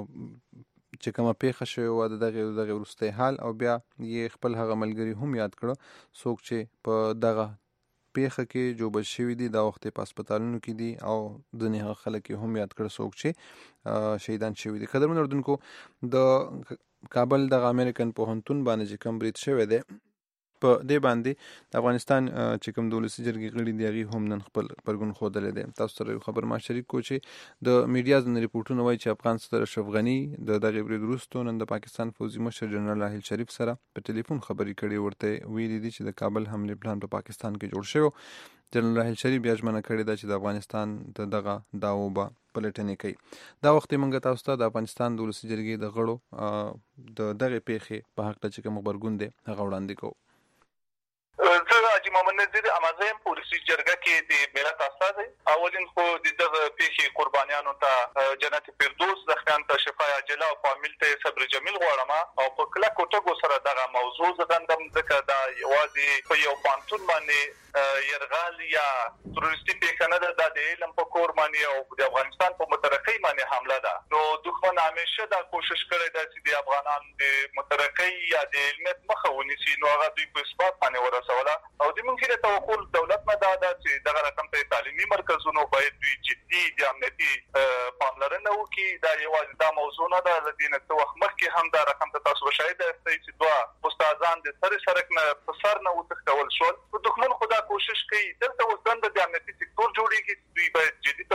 چې کومه پیښه شوې و د دغه دغه ورسته حال او بیا یې خپل هغه ملګری هم یاد کړو څوک چې په دغه پیښه کې جو بل شوی دي دا وخت په هسپتالونو کې دي او د نه خلک هم یاد کړ څوک چې شهیدان شوی دي. قدرمن اوریدونکو د کابل د امریکن پوهنتون باندې کوم برید شوی دی په دې باندې د افغانستان چې کوم دولسي جرګې غړي دی هغه هم نن خپل پرګون خوده دي. تاسو سره خبر ما شریک کو چې د میډیا د ریپورتونو وایي چې افغان صدر اشرف غنی د دغه برید وروسته نن د پاکستان فوزي مشر جنرال راحیل شریف سره په ټلیفون خبرې کړې، ورته ویلي دي چې د کابل حمله پلان په پاکستان کې جوړ شوی. جنرال راحیل شریف بیا ژمنه کړې ده چې د افغانستان د دغه داو به پلټنې کوي. دا وخت موږ تاسو ته د افغانستان د ولسي جرګې د غړو د دغه پیښې په حق ته چې کوم خبرګون دی هغه وړاندې کوو. زه حاجي محمد نذیر امازیم پولیسي جرګه کې د ملت استازی اولین خو د دغه پیښې قربانیانو ته جنت فردوس زخمیان ته شفای عاجله او فامیل ته صبر جمیل غواړم او په کلکو ټکو سره دغه موضوع زدندم ځکه دا یوازې په یو پانتون باندې يرغال یا تروریستي پیښه نه ده، د علم په کور باندې او د افغانستان په مترقي باندې حمله ده. نو دښمن همیشه دا کوشش کړی ده چې د افغانان د مترقي یا د علمیت مخه ونیسي، نو هغه دوی په اثبات باندې ورسوله او د ممکنه توقع دولت نه دا ده چې دغه رقم ته تعلیمي مرکزونو باید دوی جدي د امنیتي پاملرنه وکړي. دا یوازې دا موضوع نه ده، د دې نه څه وخت مخکې هم دا رقم ته تاسو شاهد یاستئ چې دوه استادان د سر سرک نه په سر نه وتښتول شول. دښمن خدا کوشش کوي دلته اوس دنده د امنیتي سکتور جوړیږي، دوی باید جدي توجه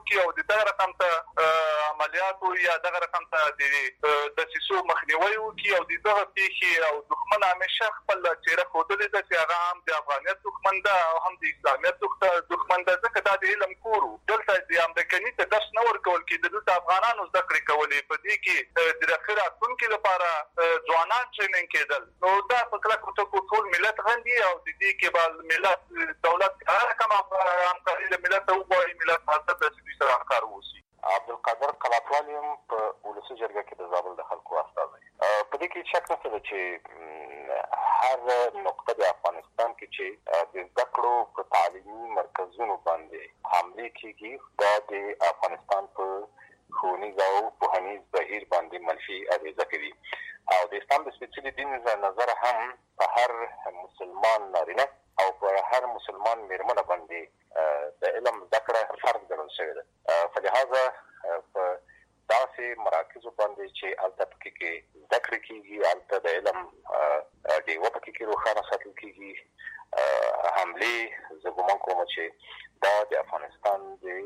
وکړي او د دغه رقم ته عملیاتو یا دغه رقم ته د دسیسو مخنیوي وکړي او د دغه پیښې او دښمن همیشه خپل چهره ښودلې ده چې هغه هم د افغانیت دښمن ده او هم د اسلامیت دښمن ده، ځکه دا د علم کور و. دلته د امریکني ته درس نه ورکول کېده، دلته افغانانو زده کړې کولې. په دې کې د راتلونکي راتلونکي لپاره ځوانان ټریننګ کېدل. نو دا په کلکو ټکو ټول ملت غندي او د دې کې به ملت دولت هر کومه همکاري له ملت وغواړي، ملت هڅه ده چې دوی سره همکار واوسي. عبدالقادر قلاتوال یم په ولسي جرګه کې د زابل د خلکو استازی. په دې کې شک نشته ده چې هر نقطه د افغانستان کې چې د زده کړو په تعلیمي مرکزونو باندې حملې کېږي، دا د افغانستان په ښوونیز او پوهنیز بهیر باندې منفي اغېزه کوي. او د اسلام د سپېڅلي دین له نظره هم په هر مسلمان نارینه او په هر مسلمان مېرمنه باندې د علم زده کړه فرض ګڼل شوې ده. په لحاظه په داسې مراکزو باندې چې هلته پکې کې زده کړې کېږي، هلته د علم ډېوه پکې کې روښانه ساتل کېږي. حملې زه ګمان کوم چې دا د افغانستان د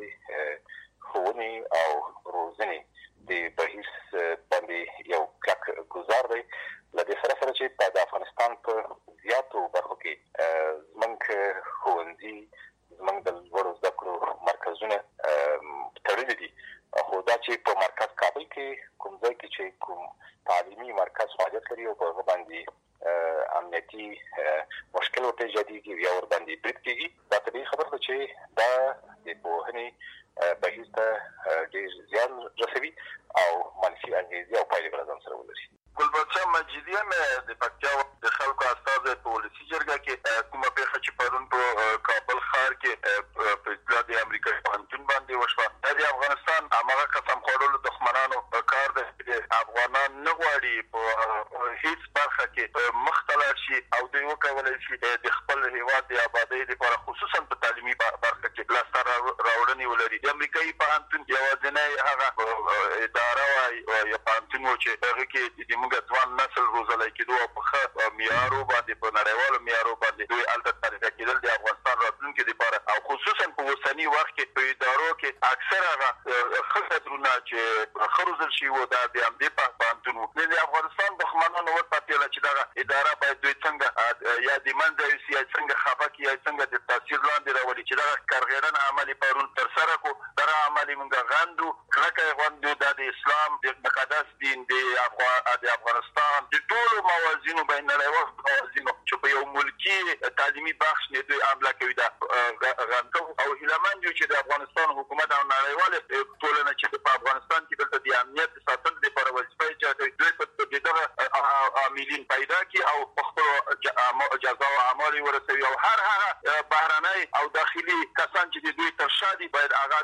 ښوونې او روزنې د بهیر باندې یو کلک ګزار دی. له دې سره سره چې د افغانستان په زیاتو برخو کې زموږ ښوونځي، زموږ د لوړو زده کړو مرکزونه تړلي دي، خو دا چې په مرکز کابل کې کوم ځای کې چې کوم تعلیمي مرکز فعالیت لري او په هغه باندې امنیتي مشکل ورته ایجادېږي یا ورباندې برید کېږي، دا طبیعي خبره ده چې دا د پوهنې بهیر ته ډېر زیان رسوي او منفي انګېزې او پایلې به له ځان سره ولري. ګلبچه مجیدي هم د پکتیا د خلکو استازی په ولسي جرګه کې کومه پېښه چې پرون په کابل ښار کې په اطلاع د امریکا پوهنتون باندې وشوه، دا د افغانستان هماغه قسم خوړلو دښمنانو کار دی چې افغانان نه غواړي په هېڅ برخه کې مخ ته لاړ شي او دوی وکولی شي د خپل هېواد د ابادۍ لپاره خصوصا په تعلیمي برخه کې لاسته راوړنې ولري. د امریکایي پوهنتون یوازینی هغه اداره وه یا پوهنتون و چې هغه کې د موږ ځوان نسل روزلی کېدو او په ښه معیارو باندې په نړیوالو معیارو باندې دوی هلته تربیه کېدل د افغانستان راتلونکي دپاره او خصوصا په اوسني وخت کې په ادارو کې اکثر هغه ښه کدرونه چې ښه روزل شوي وو دا د همدې پوهنتون وو. د افغانستان دښمنانو وپتېله چې دغه اداره باید دوی څنګه یا د منځه یوسي یا څنګه خفه کړي یا څنګه د تاثیر لاندې راولي چې دغه کارغېړنه عمل یې پرون ترسره کړو. دغه عمل یې موږ غندو، کلکه یې غندو. دا د اسلام د مقدس دین د افغانستان د ټولو موازینو بین نړیوال موازینو چې په یو ملکي تعلیمي بخش نه دوی حمله کوي دا غندو او هیلهمند یو چې د افغانستان حکومت او نړیواله ټولنه چې په افغانستان کې دلته د امنیت ساتلو لپاره وظیفه اجرا کوي، دوی په دغه عاملین پیدا کړي او په خپلو جزا او اعمال یې ورسوي او هر هغه بهرنی او داخلي کسان چې د دوی تر شا دي باید هغه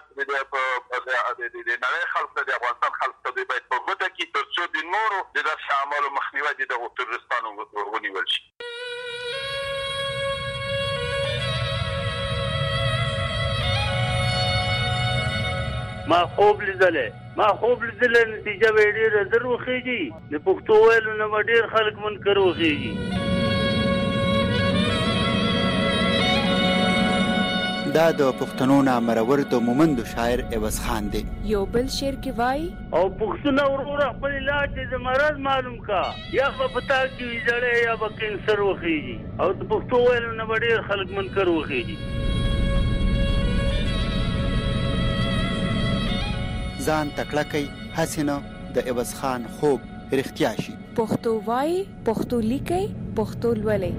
د نړۍ خلکو ته د افغانستان خلکو ته دوی باید په ګوته کړي تر څو د نورو د داسې اعمالو مخنیوی د دغو تروریستانو ونیول شي. ما خوب لیدلی ما خوب لیدلی نتیجه به یې ډېره زر وخېږي. د پښتو ویلو نه به ډېر خلک منکر وخېږي. دا د پښتنو نامرور د مومندو شاعر عوض خان دی. یو بل شعر کې وایي او پښتونه وروره خپل علاج د مرض معلوم کا، یا به پتا کې ویجړی یا به کینسر وخېږي او د پښتو ویلو نه به ډېر خلک منکر وخېږي. ځان تکړه کوي هسې نه د عوض خان خوب رښتیا شي. پښتو وایي، پښتو لیکي، پښتو لولئ.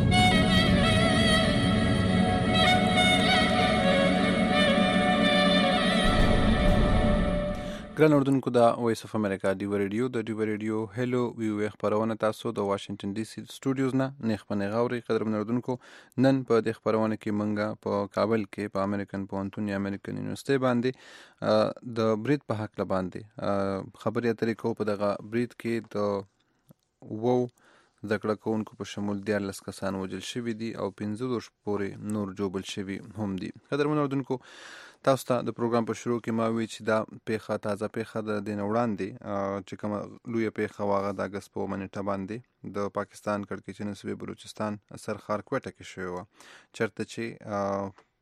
ګران اردوونکو، د وایس اف امریکا ډیو ریډیو د ډیو ریډیو هلو ویو خبرونه تاسو د واشنگټن ډي سي سټوډیوز نه نیخ پنه غوري قدرمن اردوونکو. نن په د خبرونه کې منګه په کابل کې په امریکن پوهنتون یا امریکن یونیورسيټي باندې د برید په حق باندې خبري اترې کو. په دغه برید کې د وو ذکر کوونکو په شمول دیارلس کسان وژل شوي دي او پنځه دوه پورې نور جوبل شوي هم دي. قدرمن اردوونکو، تاسو ته د پروګرام په شروع کې ما وی چې دا پیښه تازه پیښه د دین وړاندې چې کومه لویه پیښه واغه د اگست په منټه باندې د پاکستان کړکېچن صوبې بلوچستان سرخار کوټه کې شوی و، چرته چې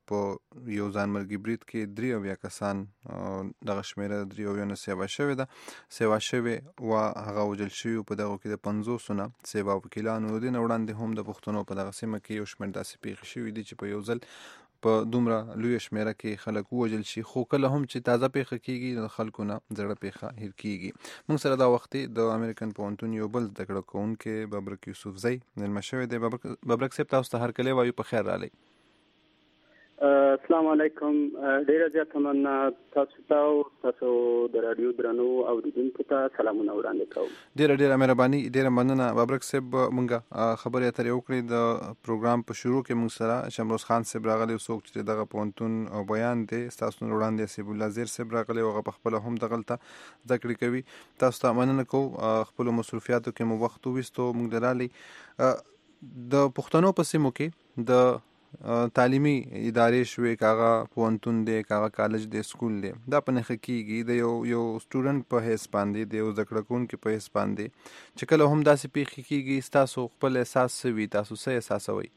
په یو ځانمرګي برید کې درې اویا کسان دغه شمیره درې اویا نه سیوا شوې ده سیوا شوې و هغه وژل شوي په دغو کې د پنځوسو نه سیوا وکیلانو د دې نه وړاندې هم د پښتنو په دغه سیمه کې یو شمېر داسې پیښې شوي دي چې په یو ځل په دومره لویه شمیره کې خلک ووژل شي خو کله هم چې تازه پیښه کېږي د خلکو نه زړه پیښه هیر کېږي. موږ سره دا وخت د امریکن پوهنتون یو بل زده کړه کوونکی ببرک یوسفزی مېلمه شوی دی. ببرک صاحب تاسو ته هرکلی وایو په خیر راغلی. السلام علیکم. ډیره زیاته مننه تاسو ته او تاسو د رادیو درنو اوریدونکو ته سلامونه وړاندې کوم. ډیره ډیره مهرباني ډیره مننه ببرک صاحب. مونږه خبرې اترې وکړې د پروګرام په شروع کې موږ سره شمروز خان صاحب راغلی څوک چې دغه پوهنتون او بیان دی تاسو نور وړاندې حسیب الله زیر صاحب راغلی او هغه په خپله هم دغلته زده کړې کوي. تاسو ته مننه کوو خپلو مصروفیاتو کې مو وخت وویستو موږ د رالي د پښتنو په سیمو کې د تعلیمي ادارې شوې کاغه پوهنتون دی کاغه کالج دی سکول دی دا په نښه کېږي د یو یو سټوډنټ په حیث باندې د یو زده کړه کوونکي په حیث باندې چې کله هم داسې پیښې کېږي ستاسو خپل احساس څه وي تاسو څه احساسوئ؟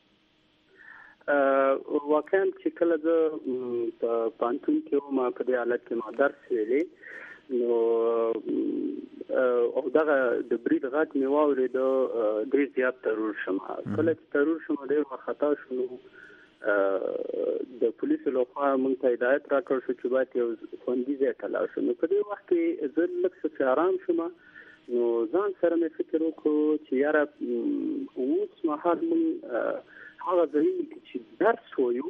واقعا چې کله زه په پوهنتون کې وم په دې حالت کې ما درس ویلی نو او دغه د برید غږ مې واورېده ډېر زیات ترور شم. کله چې ترور شم ډېر وارخطا شوم نو د پولیسو لخوا موږ ته هدایت راکړ شو چې باید یو خوندي ځای ته لاړ شو. نو په دې وخت کې زه لږ څه چې ارام شوم نو ځان سره مې فکر وکړو چې یاره اوس مهال موږ هغه ځایونه کې چې درس وایو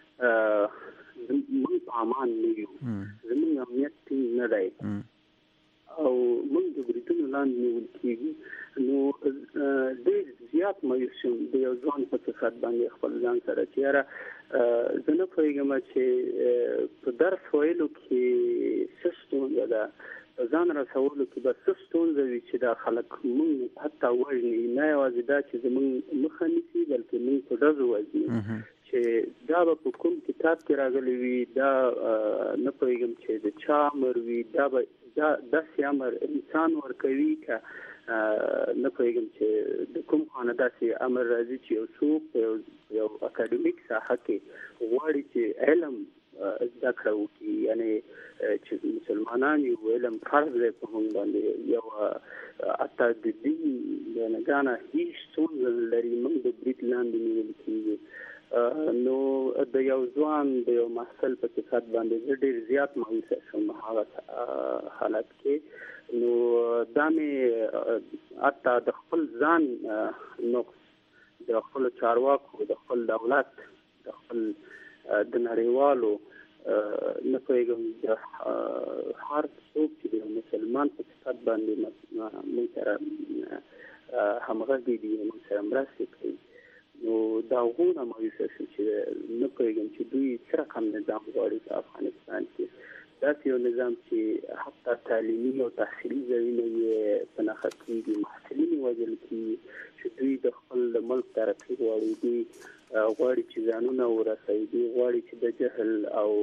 موږ په امان نه یو زموږ امنیت ټینګ نه دی او موږ د بریدونو لاندې نیول کېږو. نو ډېر زیات مایوس شوم د یو ځوان په صفت باندې خپل ځان سره چې یاره زه نه پوهېږم چې په درس ویلو کې څه ستونزه ده په ځان رسولو کې به څه ستونزه وي چې دا خلک موږ حتی وژني نه یوازې دا چې زموږ مخه نیسي بلکې موږ په ډزو وژني چې دا به په کوم کتاب کې راغلی وي دا نه پوهېږم چې د چا امر وي دا به دا داسې امر انسان ورکوي که نه پوهېږم چې د کوم خانه داسې امر راځي چې یو څوک په یو اکاډمیک ساحه کې غواړي چې علم زده کړه وکړي یعنې چې مسلمانان یو علم فرض دی په موږ باندې یو حتی د دین بیانګانه هېڅ ستونزه نه لري موږ د برید لاندې نیول کېږو. نو د یو ځوان د یو محصل په صفت باندې زه ډېر زیات مایوسه شوم هغه حالت کې. نو دا مې حتی د خپل ځان نقص د خپلو چارواکو د خپل دولت د خپل د نړیوالو نه پوهېږم د هر څوک چې د مسلمان په صفت باندې موږ سره همغږي دي موږ سره مرستې کوي. نو دا هغونه مایوسه شو چې نه پوهېږم چې دوی څه رقم نظام غواړي په افغانستان کې داسې یو نظام چې حتی تعلیمي او تحصیلي ځایونه یې په نښه کېږي محصلین یې وژل کېږي چې دوی د خپل ملک ترقي غواړي دوی غواړي چې ځانونه ورسوي دوی غواړي چې د جهل او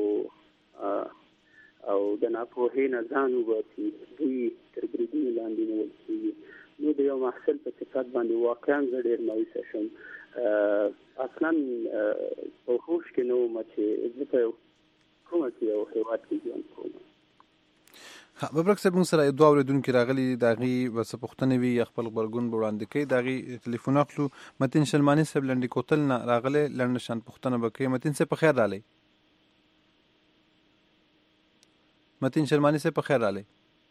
او د ناپوهۍ نه ځان وباسي دوی تر بریدونو لاندې نیول کېږي. نو د یو محصل په صفت باندې واقعا زه ډېر مایوسه شوم. اصلا په هوښ کې نه وم چې زه په کومه کې یو هېواد کې ژوند کوم. ببرک صاحب موږ سره دوه اورېدونکي راغلي د هغې به څه پوښتنې وي یا خپل غبرګون به وړاندې کوي د هغې تلیفون اخلو. متین شلماني صاحب لنډې کوتل نه راغلی لنډه شان پوښتنه به کوي. متین صاحب په خیر راغلی. متین شلماني صاحب په خیر راغلی.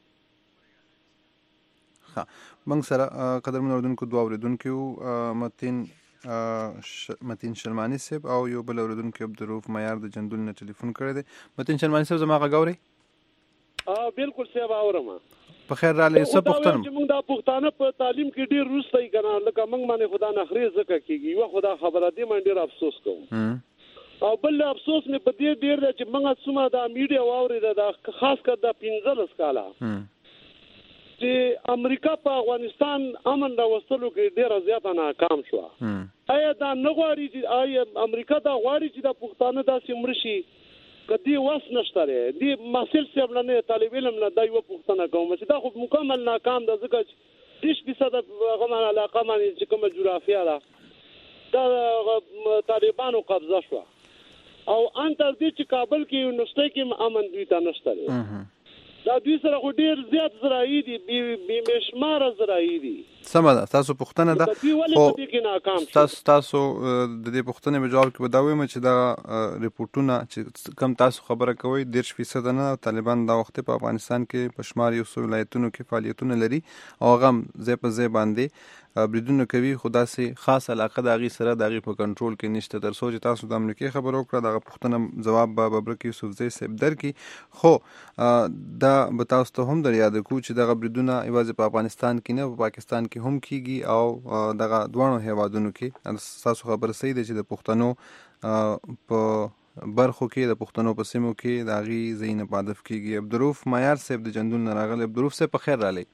ښه موږ سره قدرمنو اورېدونکو دوه اورېدونکي وو متین متین شلماني صاحب او یو بل اورېدونکی عبدالرؤف معیار د جندول نه ټلیفون کړی دی. متین شلماني صاحب زما غږ اورئ؟ بالکل صاحب اورم. په خیر راغلی. څه پوښتنه چې موږ دا پښتانه په تعلیم کې ډېر وروسته یې که نه لکه موږ باندې خو دا نخرې ځکه کېږي یوه خو دا خبره دې باندې ډېر افسوس کوم او بل افسوس مې په دې ډېر دی چې موږ څومره دا میډیا واورېده دا خاص کر دا پنځلس کاله چې امریکا په افغانستان امن راوستلو کې ډېره زیاته ناکام شوه. آیا دا نه غواړي چې آیا امریکا دا غواړي چې دا پښتانه داسې مړه شي که دې وس نشته دی دې محصل صاحب نه نه طالب علم نه دا یوه پوښتنه کوم چې دا خو مکمل ناکام ده ځکه چې دېرش فیصده هغه باندې علاقه باندې چې کومه جغرافیه ده دا طالبانو قبضه شوه. او ان تر دې چې کابل کې یونیورسيټي کې امن دوی ته نشته دا دوی سره خو ډیر زیات زراعي دي بې بشمار زراعي دي. سمه ده تاسو پوښتنه ده خو تاسو تاسو د دې پوښتنې په جواب کې به دا وایم چې دا ریپورتونه چې کم تاسو خبره کوئ دېرش فیصد نه طالبان دا وخت په افغانستان کې په شمار یو څو ولایتونو کې فعالیتونه لري او هغه ځای په ځای باندې بریدونه کوي خو داسې خاص علاقه د هغې سره د هغې په کنټرول کې نشته تر څو چې تاسو د امریکې خبره وکړه دغه پوښتنه جواب به ببرک یوسفزی صاحب درکړي خو دا به تاسو ته هم در یاده کړو چې دغه بریدونه یوازې په افغانستان کې نه په پاکستان کې هم کیږي او دغه دواړو هیوادونو کې تاسو خبره صحیح ده چې د پښتنو په برخو کې د پښتنو په سیمو کې د هغې ځایونه په هدف کیږي. عبدالرؤف معیار صاحب د جندون نه راغلی. عبدالرؤف صاحب په خیر راغلی.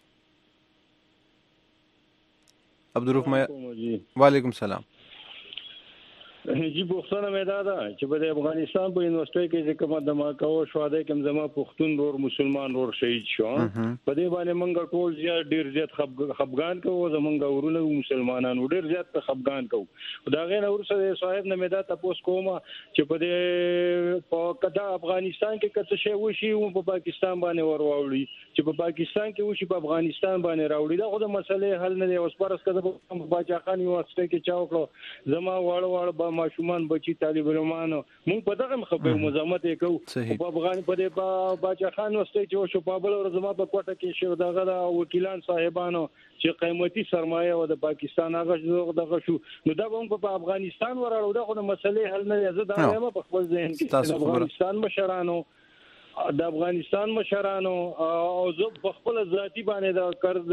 عبدالرؤف معیار وعلیکم سلام. جی پښتنه مې دا ده چې په افغانستان په یونیورسيټي کې چې کومه دماکو شو ده کوم زما پښتون ور مسلمان ور شهید شو په دې باندې موږ ټول زیات ډیر زیات خفګان کوو زمونږ ورونه مسلمانانو ډیر زیات خفګان کوو دا غیر ورسره صاحب نه مې دا تاسو کومه چې په دې په کدا افغانستان کې کڅ شی وشي او په پاکستان باندې ور واوړي چې په پاکستان کې وشي په افغانستان باندې راوړي دا خو د مسلې حل نه دی. اوس پرس کده په باچا خان یونیورسيټي کې چاو کړو زما واړ واړ ماشومان بچي طالب علمانو مونږ په دغه خبرو مزاحمت وکړو په افغان په دې باچا خان واستي چې شو په بل ورځ ما په کوټه کې شو دغه وکیلان صاحبانو چې قیمتي سرمایه و د پاکستان هغه دغه شو نو دا هم په افغانستان وراړو دا خو د مسلې حل نه زه دا یم په خپل ذهن کې افغانستان مشرانو د افغانستان مشرانو او زه په خپل ذاتی باندې دا قرض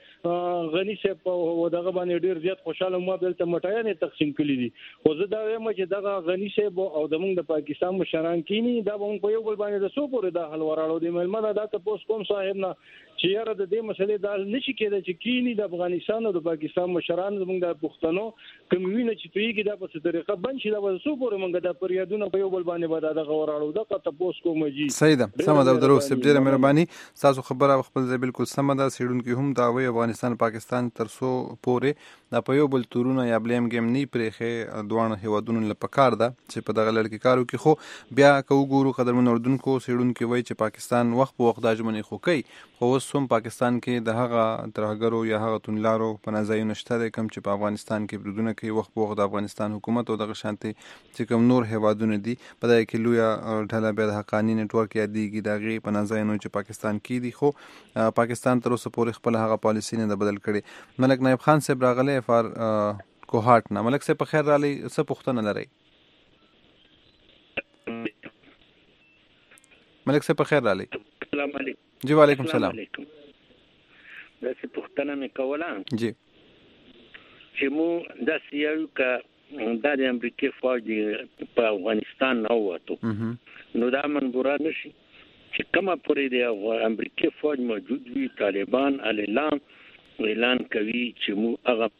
د غنی صاحب او دغه باندې ډیر زیات خوشاله مو بل ته مټایانه تقسیم کړی دي خو زه دا وایم چې دغه غنی صاحب او زمونږ د پاکستان مشران کینی دا هم په یو بل باندې د سو پورې د حل وراړو دی ملمنه دا ته کوم صاحب نه چې یاره د دې مسلې دا نشي کېدای چې کینی د افغانستان او د پاکستان مشران زمونږ د پښتنو کوموینه چې تویږي دا په طریقه بن شي دا په سو پورې مونږ د پریادونه په یو بل باندې به دا غوړاړو دا تاسو کوم جی صحیح ده سم ده درو سب ډیره مهرباني تاسو خبره خپل ځای بالکل سم ده سیډونکو هم دا وی افغانستان پاکستان تر سو پورې دا په یو بل تورونه یا بلیم گیم نه پرېخه دوه هیوادونو لپاره ده چې په دغه لړ کې کارو کې خو بیا کو ګورو قدرمن اردوونکو سیډونکو وای چې پاکستان وخت په وخت داجمنې خو کوي خو سم پاکستان کې د هغه ترهګرو یا هغه تونلارو په نظر نشته د کم چې په افغانستان کې بردونه کوي وخت په وخت د افغانستان حکومت او دغه شانتي چې کوم نور هیوادونه دي په دغه کې لوی ډله به د حقانی نتورک یادېږي دغه په نظر نو چې پاکستان کې دي خو پاکستان تر اوسه پورې خپل هغه پالیسی نه بدل کړي. ملک نایب خان صاحب راغله فار کوهات نه ملک صاحب په خیر رالی څه پوښتنه لري؟ ملک صاحب په خیر رالی. السلام علیکم. جی وعلیکم السلام. دا څه پوښتنه مې کوله جی چې مو دا سیاو کا د امریکای فوج په افغانستان نه وته نو دا منبوره نشي چې کومه پورې د امریکای فوج موجود وي طالبان اعلان اعلان کوي چې مو هغه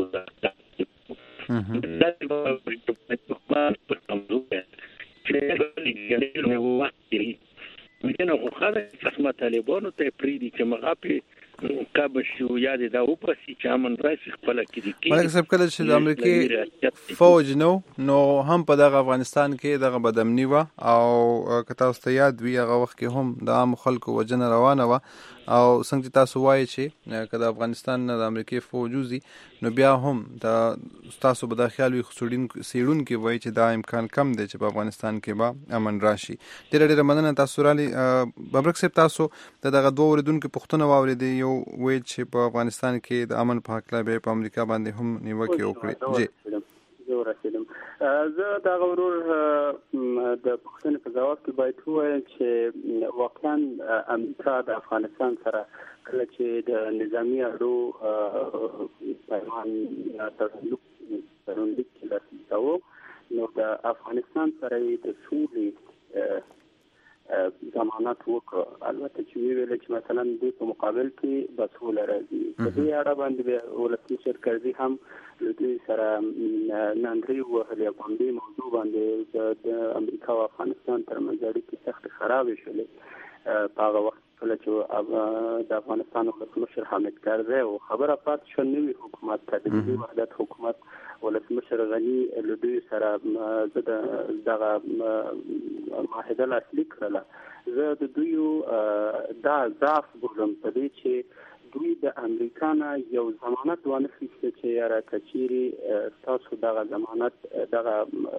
مګنه خو خاله قسمه طالبانو ته پریدي چې مغاپي کابه شو یاد دا و پسې چې امن راشي خپل کې دي ملک صاحب کله چې د امریکای فوج نو نو هم په دغه افغانستان کې دغه بدامنی و او که تاسو ته یاد وي هغه وخت کې هم د عام خلکو وجنه روانه و او څنګه چې تاسو وایي چې که د افغانستان نه د امریکای فوج وزي نو بیا هم د تاسو به د خیال وي خسوډین سیډون کې وایي چې دا امکان کم دی چې په افغانستان کې به امن راشي. ډېر ډېر مننه تاسو رالي ببرک صاحب تاسو د دغه دوه اوریدونکو پوښتنه واورېدې یو وایي چې په افغانستان کې د امن په هکله به په امریکا باندې هم نیوکې وکړي. جی زه ورسېدم زه دا غوړور د پښتنې په جواب کې باید وایم چې واقعا امریکا د افغانستان سره کله چې د نظامی اړو پیمان تعلق پرونډ کې لاسو نو د افغانستان سره د سولې ضمانت وکړ البته چې ویل چې مثلا د په مقابل کې بسول راځي په دې اړه باندې ولسمشر کرزي هم د سره نندري وهلي باندې موضوع باندې د امریکا او افغانستان ترمنځ اړیکې سخت خراب شولې په هغه وخت کله چې د افغانستان ولسمشر حامد کرزي او خبره پات شو نوې حکومت تدریجي وحدت حکومت ولسمشر غني له دوی سره د دغه معاهده لاسلیک کړله زه د دوی دا ضعف بولم په دې چې دوی د امریکا نه یو ضمانت ونه اخیسته چې یاره کچيري تاسو دغه ضمانت دغه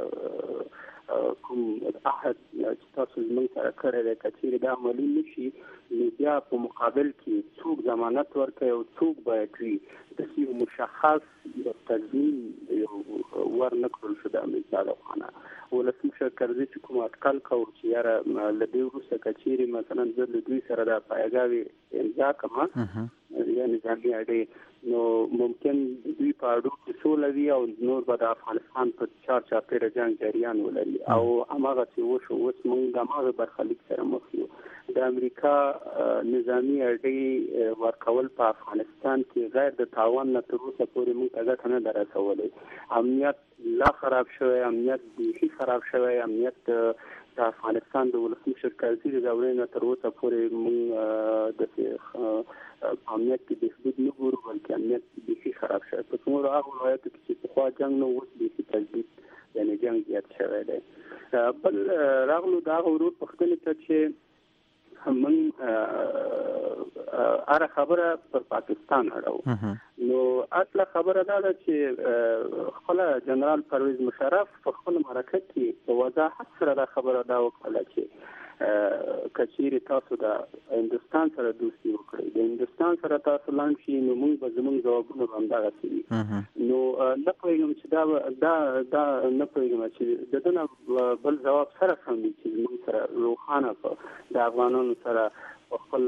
کوم عهد چې تاسو زموږ سره کړی دی کچيري دا عملي نشي نو بیا په مقابل کې څوک ضمانت ورکوي او څوک باید وي داسې یو مشخص یو تضمین ورنه کړل شو د امریکا لخوا ولسمشر کرزي چې کوم اټکل کوي چې یاره له دې وروسته کچيري مثلا زه له دوی سره د پایګاوي امضا کوم یا نظامي اړې نو ممکن دوی په اړو کې سوله وي او نور به د افغانستان په چار چاپېره جنګ جریان ولري او هماغه چې وشو اوس موږ د هماغه برخلیک سره مخ یو د امریکا نظامي اړې ورکول په افغانستان کې غیر د تاوان نه تر اوسه پورې موږ ته ګټه نه ده رسولې امنیت لا خراب شوی امنیت بیخي خراب شوی امنیت د افغانستان د ولسمشر کرزي د دورې نه تر اوسه پورې موږ د امنیت کې د حدود نه ګورو بلکې امنیت بیخي خراب شوی په څومره هغه ولایتو کې چې پخوا جنګ نه اوس بیخي تجدید یعنې جنګ زیات شوی دی بل راغلو د هغه ورور پوښتنې ته چې موږ هره خبره پر پاکستان اړوو نو اصله خبره دا ده چې خپل جنرال پرویز مشرف په خپل مرکه کې په وضاحت سره دا خبره دا وکړه چې کچيري تاسو د هندستان سره دوستي وکړئ د هندستان سره تاسو لاندې شي نو موږ به زموږ ځوابونه باندې غوښتي نو نه پوهیږم چې دا دا دا نه پوهیږم چې د دې بل جواب سره سم دي چې موږ سره روخانه په د افغانانو سره خپل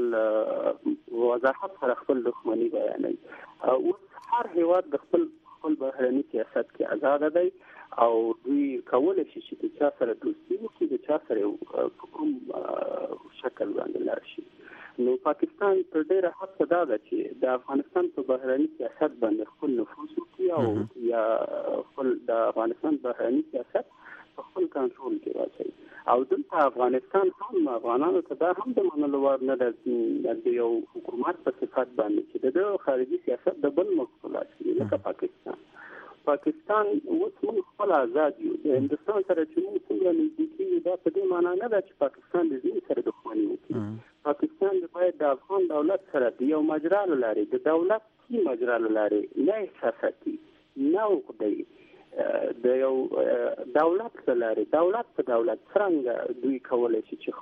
وضاحت سره خپل دښمنی بیانوي او هر هیواد د خپل خپل بهرني سیاست کې آزاد دی او دوی کولای شي چې د چا سره دوستي وکړي د چا سره په کوم شکل باندې لاړ شي نو پاکستان تر ډیره حد دا ده چې د افغانستان په بهرني سیاست باندې خپل نفوذ وکړي او یا خپل د افغانستان بهرني سیاست په خپل کنټرول کې واچوي او دلته افغانستان هم افغانانو ته دا هم د منلو وړ نه ده د یو حکومت په صفت باندې چې د خارجي سیاست د بل محصولات دي لکه پاکستان پاکستان اوس موږ خپل آزاد یو د هندستان سره چې موږ څنګه نږدې کېږو دا په دې معنا نه ده چې پاکستان د دې سره دښمني وکړي پاکستان باید د افغان دولت سره د یو مجرا له لارې د دولتي مجرا له لارې نه احساساتي نه وکړي د یو دولت له لارې دولت په دولت څنګه دوی کولی شي چې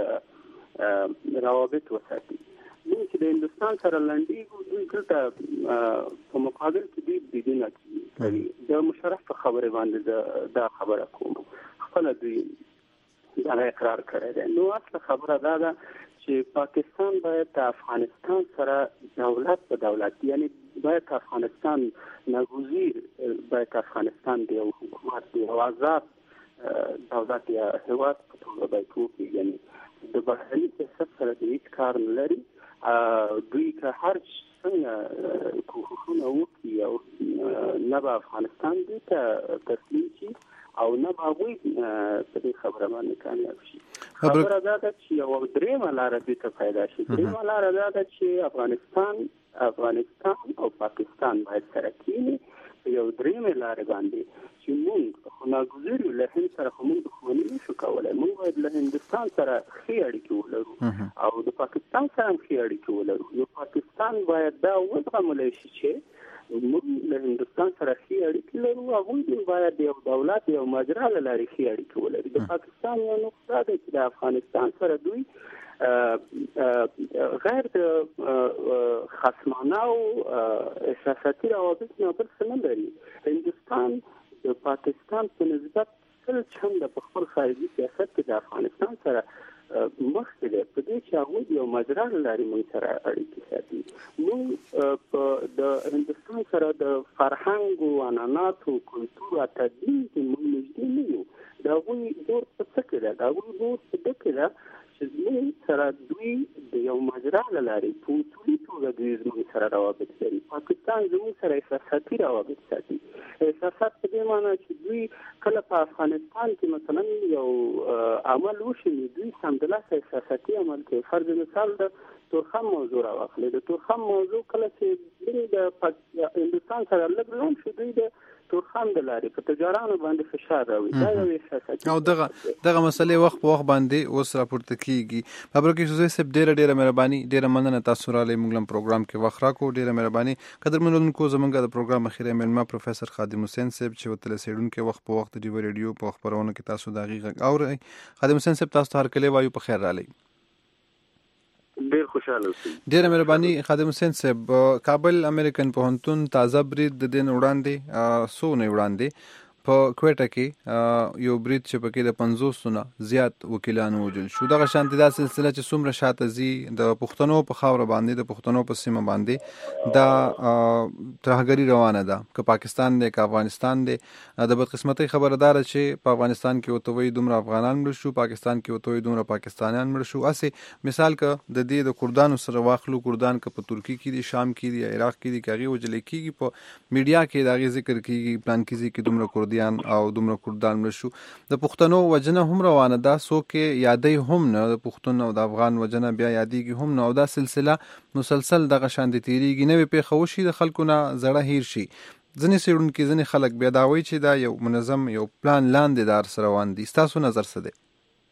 خپل روابط وساتي موږ چې د هندستان سره لنډیږو دوی دلته په مقابل کې دوی بریدونه کوي د مشرف په خبرې باندې دا خبره کوم خپل دوی دا اقرار کړی دی نو اصله خبره دا ده چې پاکستان باید د افغانستان سره دولت په دولت یعنی باید افغانستان ناگزیر باید افغانستان د یو حکومت د یو آزاد دولت یا هیواد په توګه باید وکړي یعنی د بهرني سیاست سره د هیڅ کار نه لري دوی که هر څنګه کوښښونه وکړي او نه به افغانستان دې ته تسلیم شي او نه به هغوی په دې خبره باندې کامیاب شي خبره دا ده چې یو درېیمه لاره دې ته پیدا شي درېیمه لاره دا ده چې افغانستان افغانستان او پاکستان باید سره کینی په یو درېیمې لارې باندې چې موږ خو ناګزیر یو له هند سره خو موږ دښمني نشو کولی موږ باید له هندستان سره ښې اړیکې ولرو او د پاکستان سره هم ښې اړیکې ولرو نو پاکستان باید دا وزغملی شي چې موږ له هندستان سره ښې اړیکې لرو هغوی باید د یو دولت یو مجرا له لارې ښې اړیکې ولري د پاکستان یو نقص دا دی چې د افغانستان سره دوی غیر د خصمانه او احساساتي روابط نه بل څه نه لري هندستان د پاکستان په نسبت سل چنده په خپل خارجي سیاست کې د افغانستان سره مخکې دی په دې چې هغوی یو مجرا له لارې موږ سره اړیکې ساتي موږ په د هندستان سره د فرهنګ او عنعناتو کلتور او تدین کې موږ نږدې نه یو د هغوی دور په څه کې ده د هغوی دور په دې کې ده چې زموږ سره دوی د یو مجرا له لارې په اصولي توګه دوی زموږ سره روابط لري پاکستان زموږ سره احساساتي روابط ساتي احساسات په دې معنی چې دوی کله په افغانستان کې مثلا یو عمل وشي دوی سمدلاسه احساساتي عمل کوي فرض مثال د تورخم موضوع راواخلئ د تورخم موضوع کله چې دوی د هندوستان سره لږ لوم شو دوی د دستورخان د لارې په تجارانو باندې فشار راوړي دا یو احساساتي او دغه دغه مسلې وخت په وخت باندې اوس راپورته کیږي. خبره کې شوزي سب ډیره ډیره مهرباني ډیره مننه تاسو را لې موږ پروګرام کې وخت راکو ډیره مهرباني. قدرمنونکو زمونږ د پروګرام اخیری مېلمه پروفیسور خادم حسین صاحب چې وتل سیډونکو وخت په وخت دی ریډیو په خبرونه کې تاسو د غیغ اورئ. خادم حسین صاحب تاسو هر کله وایو په خیر را لې. ډیر خوشاله اوسئ. ډیره مهرباني خادم حسین صاحب. کابل امریکن پوهنتون تازه برید د دین وړاندې سو نه وړاندې په کوټه کې یو برید چې پکې د پنځوس نه زیات وکیلان وژل شو. دغه شانتي دا سلسله چې څومره شاته زی د پښتنو په خاور باندې د پښتنو په سیمه باندې دا ترهګری روانه ده که پاکستان دی که افغانستان دی. د بدقسمتۍ خبردار چې په افغانستان کې وتوي دومره افغانان مړ شو پاکستان کې وتوي دومره پاکستانیان مړ شو. اسې مثال که د دې د کردانو سره واخلو کردان که په ترکی کې دي شام کې دي عراق کې دي کاغي وجل کېږي په میډیا کې دا غي ذکر کېږي پلان کې کې دومره کردان او دومره کردان مړ شو. د پښتنو وجنه هم روانه ده سو کې یادې هم نه د پښتون او د افغان وجنه بیا یادېږي هم نه او دا سلسله مسلسل دغه شان دي تیریږي. نوې پیښه وشي د خلکو نه زړه هیر شي. ځنې سیړونکي ځنې خلک بیا دا وایي چې دا یو منظم یو پلان لاندې دار سره روان دي. ستاسو نظر څه دی؟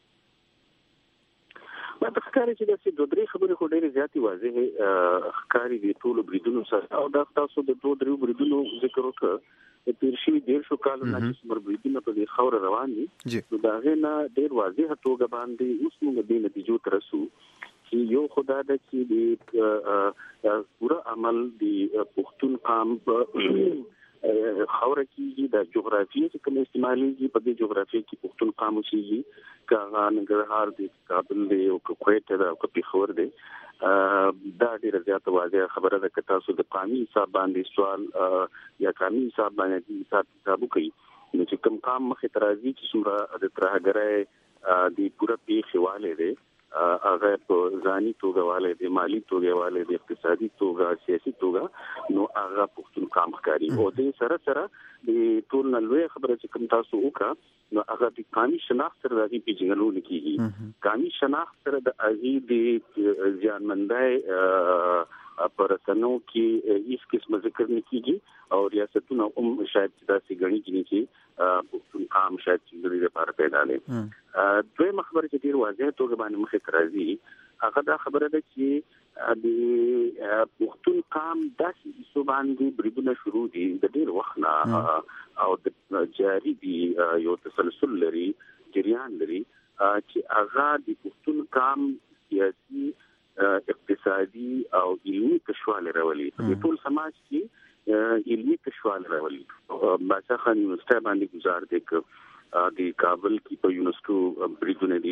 ما ته ښکاري چې داسې دوه درې خبرې خو ډېرې زیاتې واضحې ښکاري دي ټولو بریدونو سره او دا تاسو د دوه درېو بریدونو ذکر وکړ. د تیر شوي دېرشو کالو نه چې څومره بریدونه په دې خاوره روان دي نو د هغې نه ډېر واضحه توګه باندې اوس موږ دې نتیجو ته رسو چې یو خو دا ده چې د پوره عمل د پښتون قام خاوره کېږي د جغرافیې چې کوم استعمالېږي په دې جغرافیې کې پښتون قام اوسېږي که هغه ننګرهار دی کابل دی او که کویټه ده او که پېښور دی. دا ډیره زیاته واضحه خبره ده که تاسو د قامي حساب باندې سوال یا قامي حساب باندې حساب کتاب وکړئ نو چې کوم قام مخې ته راځي چې څومره د ترهګرۍ د پوره پیښې والی دی هغه په ځاني توګه والی دی مالي توګه والی دی اقتصادي توګه سیاسي توګه نو هغه پښتون قام ښکاري. او دې سره سره د ټول نه لویه خبره چې کوم تاسو وکړه نو هغه د قامي شناخت سره د هغې پېژندل کېږي. قامي شناخت سره د هغې د زیانمندۍ په رسنو کې هیڅ قسمه ذکر نه کېږي او ریاستونه هم شاید داسې ګڼي چې پښتون قام شاید چې د دې لپاره پیدا دی. دویمه خبره چې ډېر واضح توګه باندې مخې ته راځي هغه دا خبره ده چې د پښتون قام داسې حصو باندې بریدونه شروع دي د ډېر وخت نه او د جاري دي یو تسلسل لري جریان لري چې هغه د پښتون قام سیاسي اقتصادي او علمي کشواله راولي. په ټول سماج کې علمي کشواله راولي. بادشاہ خان یونیورسيټي باندې گزار دي ک د کابل کې په یونیورسيټو بریدونه دي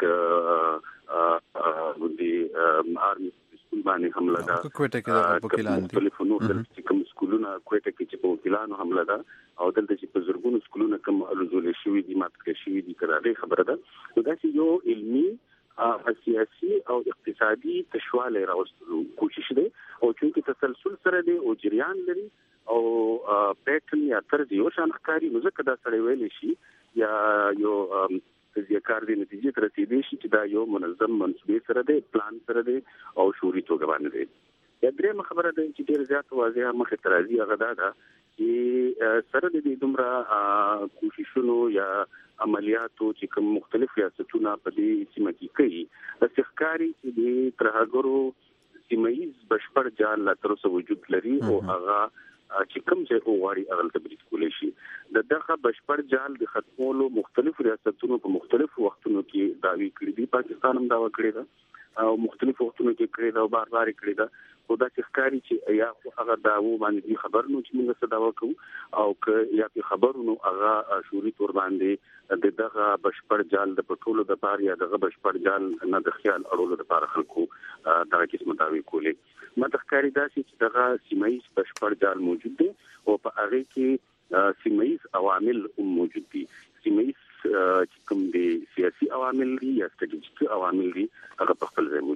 ک د آرمي سکول باندې حمله ده کوټه کې د وکیلان دي ټلیفونو چې کوم سکولونه کوټه کې چې په وکیلانو حمله ده او دلته چې په زرګونو سکولونه کوم الوزول شوی دي مات کړی شوی دي کړه خبره ده. نو دا چې یو علمي سیاسي او اقتصادي تشواله راوستلو کوشش دی او چې تسلسل سره دی او جریان لري او پیټرن یا طرز یو شان ښکاري نو ځکه دا سړی ویلی شي یا یو تجزیه‌کار دی نتیجې ته رسېدی شي چې دا یو منظم منصوبې سره دی پلان سره دی او شعوري توګه باندې دی. یا درېیمه خبره ده چې ډېر زیات واضحه مخې ته راځي هغه دا ده چې سره د دې دومره کوششونو یا عملیاتو چې کوم مختلف ریاستونه په دې سیمه کې کوي د ښکاري چې د ترهګرو سیمایي بشپړ جال لا تر اوسه وجود لري او هغه چې کوم ځای غواړي هغه ته برید کولی شي. د دغه بشپړ جال د ختمولو مختلف ریاستونو په مختلفو وختونو کې دعوی کړي دي. پاکستان هم دعوا کړې ده او مختلف وختونو کې کړې ده او بار بار کړې ده خو دا چې ښکاري چې یا هغه دعوو باندې خبر نو چې موږ څه دعوا کوو او که یا په خبرونو هغه شعوري تور باندې د دغه بشپړ جال د پټولو د پاره یا دغه بشپړ جال نه د خیال اړولو د پاره خلکو دغه قسم دعوی کولې. مته ښکاري دا چې دغه سیمایي بشپړ جال موجود دی او په هغه کې سیمایي عوامل هم موجود دي. سیمایي چې کوم دي سیاسي عوامل دي یا ستراتیژیکي عوامل دي هغه په خپل ځای موجود دي.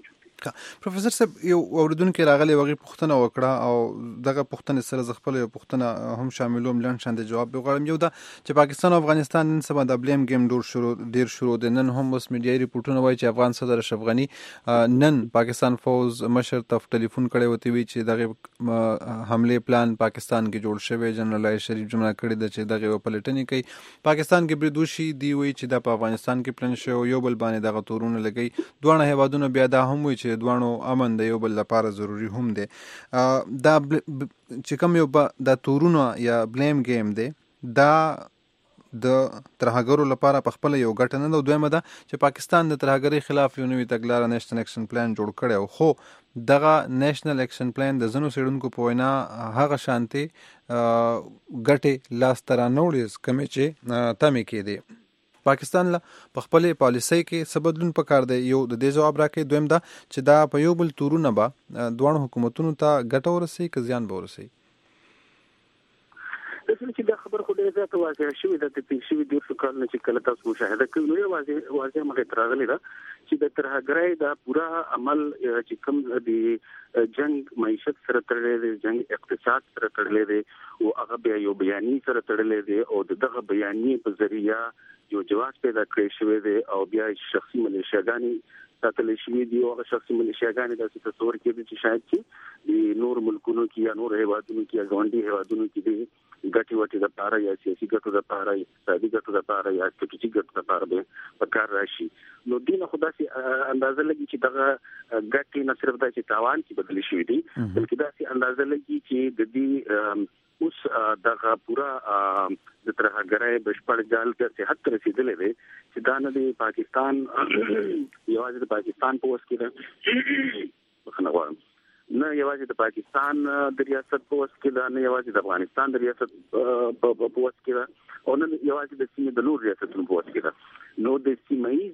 پروفیسور صاحب یو اوریدونکو راغلی وغي پوښتنه وکړه او دغه پوښتنه سره ز خپل یو پوښتنه هم شاملوم لاند شاند جواب وغواړم. یو دا چې پاکستان او افغانستان نن سبا د بلیم گیم ډور شروع ډیر شروع د نن هم اوس میډیایي ریپورتونه وایي چې افغان صدر اشرف غنی نن پاکستان فوز مشر ته ټلیفون کړی وتی وی چې دغه حمله پلان پاکستان کې جوړ شوی جنرال علی شریف جمله کړی د چې دغه پلټنې کوي پاکستان کې بریدوشي دی وی چې د افغانستان کې پلان شو یو بل باندې دغه تورونه لګي دوه هیوادونو بیا دا هم وی چې دوانو امن د یو بل لپاره ضروری هم دی. دا چې کوم یو د تورونه یا بلیم گیم دی دا د ترهګرو لپاره په خپل یو ګټه نه ده. دویمه ده چې پاکستان د ترهګرۍ خلاف یو نوی تګلاره نېشنل اکشن پلان جوړ کړی او خو دغه نېشنل اکشن پلان د ځینو څېړونکو په وینا هغه شانتي ګټې لاسته رانهوړي کومې چې تمې کېدې. پاکستان له په خپلې پالیسۍ کې څه بدلون پکار دی یو د دې جواب راکړي. دویم دا چې دا په یو بل تورونه به دواړو حکومتونو ته ګټه ورسوي که زیان به ورسوي. داسې چې دا خبر خو ډېره زیاته واضحه شوې ده د تېر شوي دېرشو کلونو چې کله تاسو مشاهده کوئ نو یې واضح واضح مخې ته راغلې ده چې د ترهګرۍ دا پوره عمل چې کوم د جنگ معیشت سره تړلی دی جنگ اقتصاد سره تړلی دی او هغه بیا یو بیانیه سره تړلی دی او دغه بیانیې په ذریعه یو جواز پیدا کړی شوی دی او بیا شخصي ملیشیاګانې ساتل شوي دي او هغه شخصي ملیشیاګانې داسې تصور کېږي چې شاید چې د نور ملکونو کې یا نور هیوادونو کې یا ګاونډي هیوادونو کې دي ګټې وټې دپاره یا سیاسي ګټو دپاره یا اقتصادي ګټو دپاره یا ستراتیژیک ګټو دپاره به په کار راشي. نو دې نه خو داسې اندازه لګي چې دغه ګټې نه صرف دا چې تاوان کې بدلې شوي دي بلکې داسې اندازه لګي چې د دې اوس دغه پورا د ترهګرۍ بشپړ جال ته صحت رسیدلې دی چې دا نه دی پاکستان یوازې د پاکستان په وس کې ده بخښنه غواړم نه یوازې د پاکستان د ریاست په وس کې ده نه یوازې د افغانستان د ریاست په وس کې ده او نه یوازې د سیمې د نور ریاستونو په وس کې ده. نو د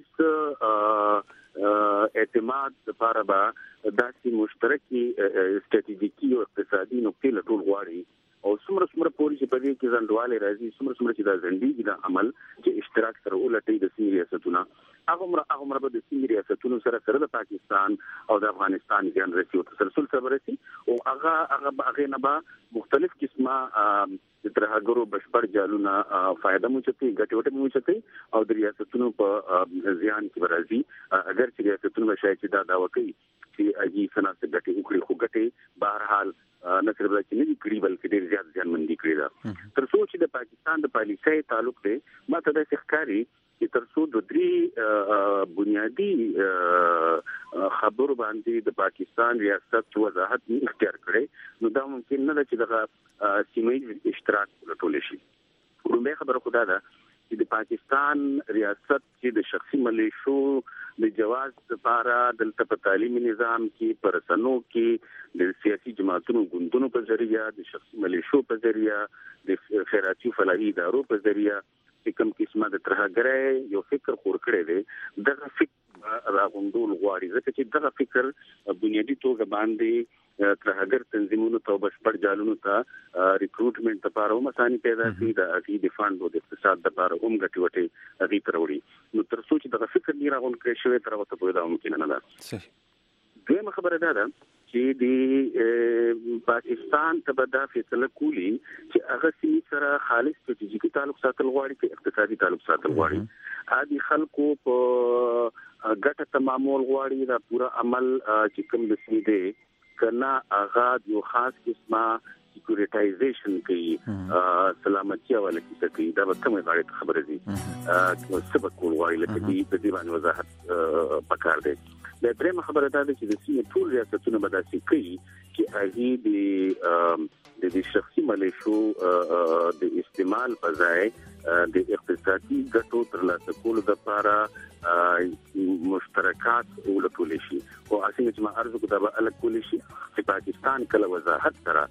سیمه ییز اعتماد لپاره به داسې مشترکي ستراتیژیکي او اقتصادي نقطې لټول غواړي او څومره څومره پورې چې په دې کې ځنډوالی راځي څومره څومره چې دا ځنډېږي دا عمل چې اشتراک سره ولټوي د سیمې ریاستونه هغومره هغومره به د سیمې ریاستونو سره سره د پاکستان او د افغانستان زیان رسي او تسلسل سره به رسي او هغه هغه هغې نه به مختلف قسمه د ترهګرو بشپړ جالونه فایده مو چتوي ګټې وټې مو چتوي او د ریاستونو په زیان کې به راځي اگر چې ریاستونو به شاید چې دا دعوه کوي چې اجي سناسب ګټې وکړي خو ګټې بهرحال نه صرف چې نه دي کړي بلکې ډېر زیات زیانمندي کړې ده. تر څو چې د پاکستان د پالیسۍ تعلق دی ما ته داسې ښکاري چې تر څو د درې بنیادي خبرو باندې د پاکستان ریاست وضاحت نه اختیار کړي نو دا ممکن نه ده چې دغه سیمه ییز اشتراک ولټولی شي. لومړی خبره خو دا ده چې د پاکستان ریاست چې د شخصي ملیشو د جواز لپاره دلته په تعلیمي نظام کې په رسنو کې د سیاسي جماعتونو ګوندونو په ذریعہ د شخصي ملیشو په ذریعہ د خیراتي فلاحي ادارو په ذریعہ چې کوم قسمه د ترهګرۍ یو فکر خور کړی دی دغه فکر راغونډول غواړي ځکه چې دغه فکر بنیادي توګه باندې ترهګر تنظیمونو ته بشپړ جالونو ته ریکروټمنټ لپاره هم اساني پیدا کړي د هغې د فنډ او د اقتصاد لپاره هم ګټې وټې هغې ته راوړي. نو تر څو چې دغه فکر نه راغونډ کړی شوی تر هغه پورې دا ممکنه نه ده. دویمه خبره دا ده چې د پاکستان ته به دا فیصله کولی چې هغه سیمې سره خالص ستراتیژیکي تعلق ساتل غواړي که اقتصادي تعلق ساتل غواړي. عادي خلکو په ګټه تمامول غواړي دا پوره عمل چې کوم د سیمې دی کنا آغاز یو خاص قسمه سیکورټایزیشن کوي سلامتی حواله کیسه کوي دا به کومه غاړه خبره دي سبق ورغواړي لکه دې په دې باندې وضاحت پکار دی. د درېمه خبره دا ده چې د سیمې ټول ریاستونه به داسې کوي چې هغې د د شخصي ملیشو د استعمال په ځای د اقتصادي ګټو ترلاسه کولو دپاره مشترکات ولټولی شي او څنګه چې ما عرض وکړو دا به الګ کولی شي چې پاکستان کله وضاحت سره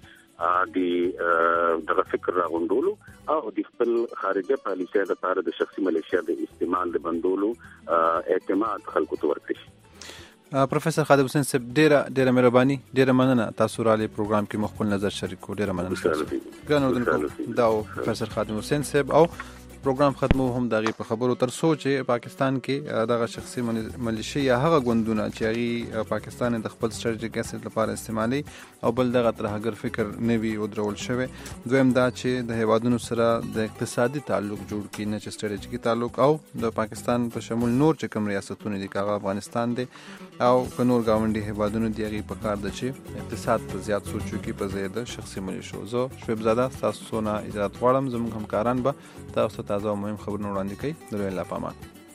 د دغه فکر راغونډولو او د خپل خارجه پالیسۍ لپاره د شخصي ملیشیا د استعمال د بندولو اعتماد خلکو ته ورکړي شي. پروفیسور خادم حسین صاحب ډیره ډیره مهرباني ډیره مننه تاسو را لې پروګرام کې مخبل نظر شریک کو ډیره مننه ګران اردوونکو دا پروفیسور خادم حسین صاحب او پروګرام ختمو هم دغه په خبرو تر سوچ پاکستان کې دغه شخصي ملیشي یا هغه غوندونه چې هغه پاکستان د خپل سټریټیک اسید لپاره استعمالي او بل دغه ترهګر فکر نوي او درول شوی. دویم دا چې د هیوادونو سره د اقتصادي تعلق جوړ کړي نه چې سټریټیکي تعلق او د پاکستان په شمول نور چې کوم ریاستونه دي کاغه افغانستان دی او که نور گاونډي هیوادونو دی هغه په کار د چې اقتصاد په زیات سوچو کې په زیاده شخصي ملیشو. زه شعیب زاده تاسو نه اجازه غواړم، زموږ همکاران به تاسو تازه او مهم خبرونه وړاندې کوي. درو الله پامان.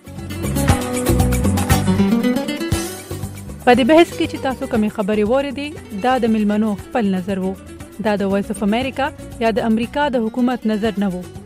په دې بحث کې چې تاسو کومې خبرې واورېدې دا د ملمنو خپل نظر وو، دا د وایس اف امریکا یا د امریکا د حکومت نظر نه وو.